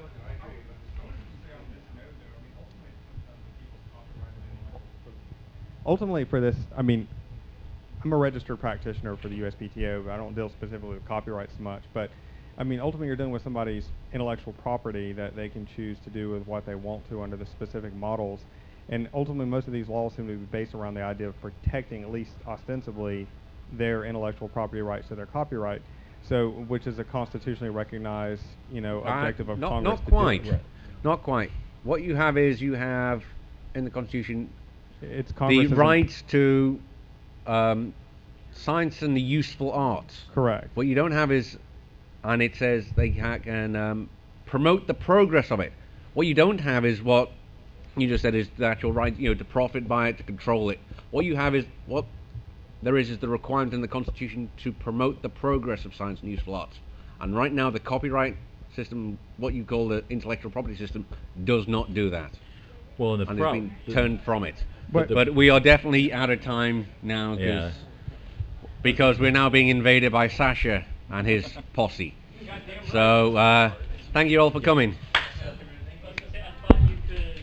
Ultimately, for this, I mean, I'm a registered practitioner for the U S P T O. I don't deal specifically with copyrights much, but I mean, ultimately, you're dealing with somebody's intellectual property that they can choose to do with what they want to under the specific models. And ultimately, most of these laws seem to be based around the idea of protecting, at least ostensibly, their intellectual property rights to their copyright. So, which is a constitutionally recognized, you know, objective uh, of not, Congress. Not to quite. do. Right. Not quite. What you have is you have in the Constitution it's the rights to um, science and the useful arts. Correct. What you don't have is, and it says they ha- can um, promote the progress of it. What you don't have is what you just said is the actual right, you know, to profit by it, to control it. What you have is what there is is the requirement in the Constitution to promote the progress of science and useful arts. And right now, the copyright system, what you call the intellectual property system, does not do that. Well, and the and pro- it's been turned from it. But, But, but we are definitely out of time now, 'cause- Yeah. because we're now being invaded by Sasha and his posse. So, uh, thank you all for coming.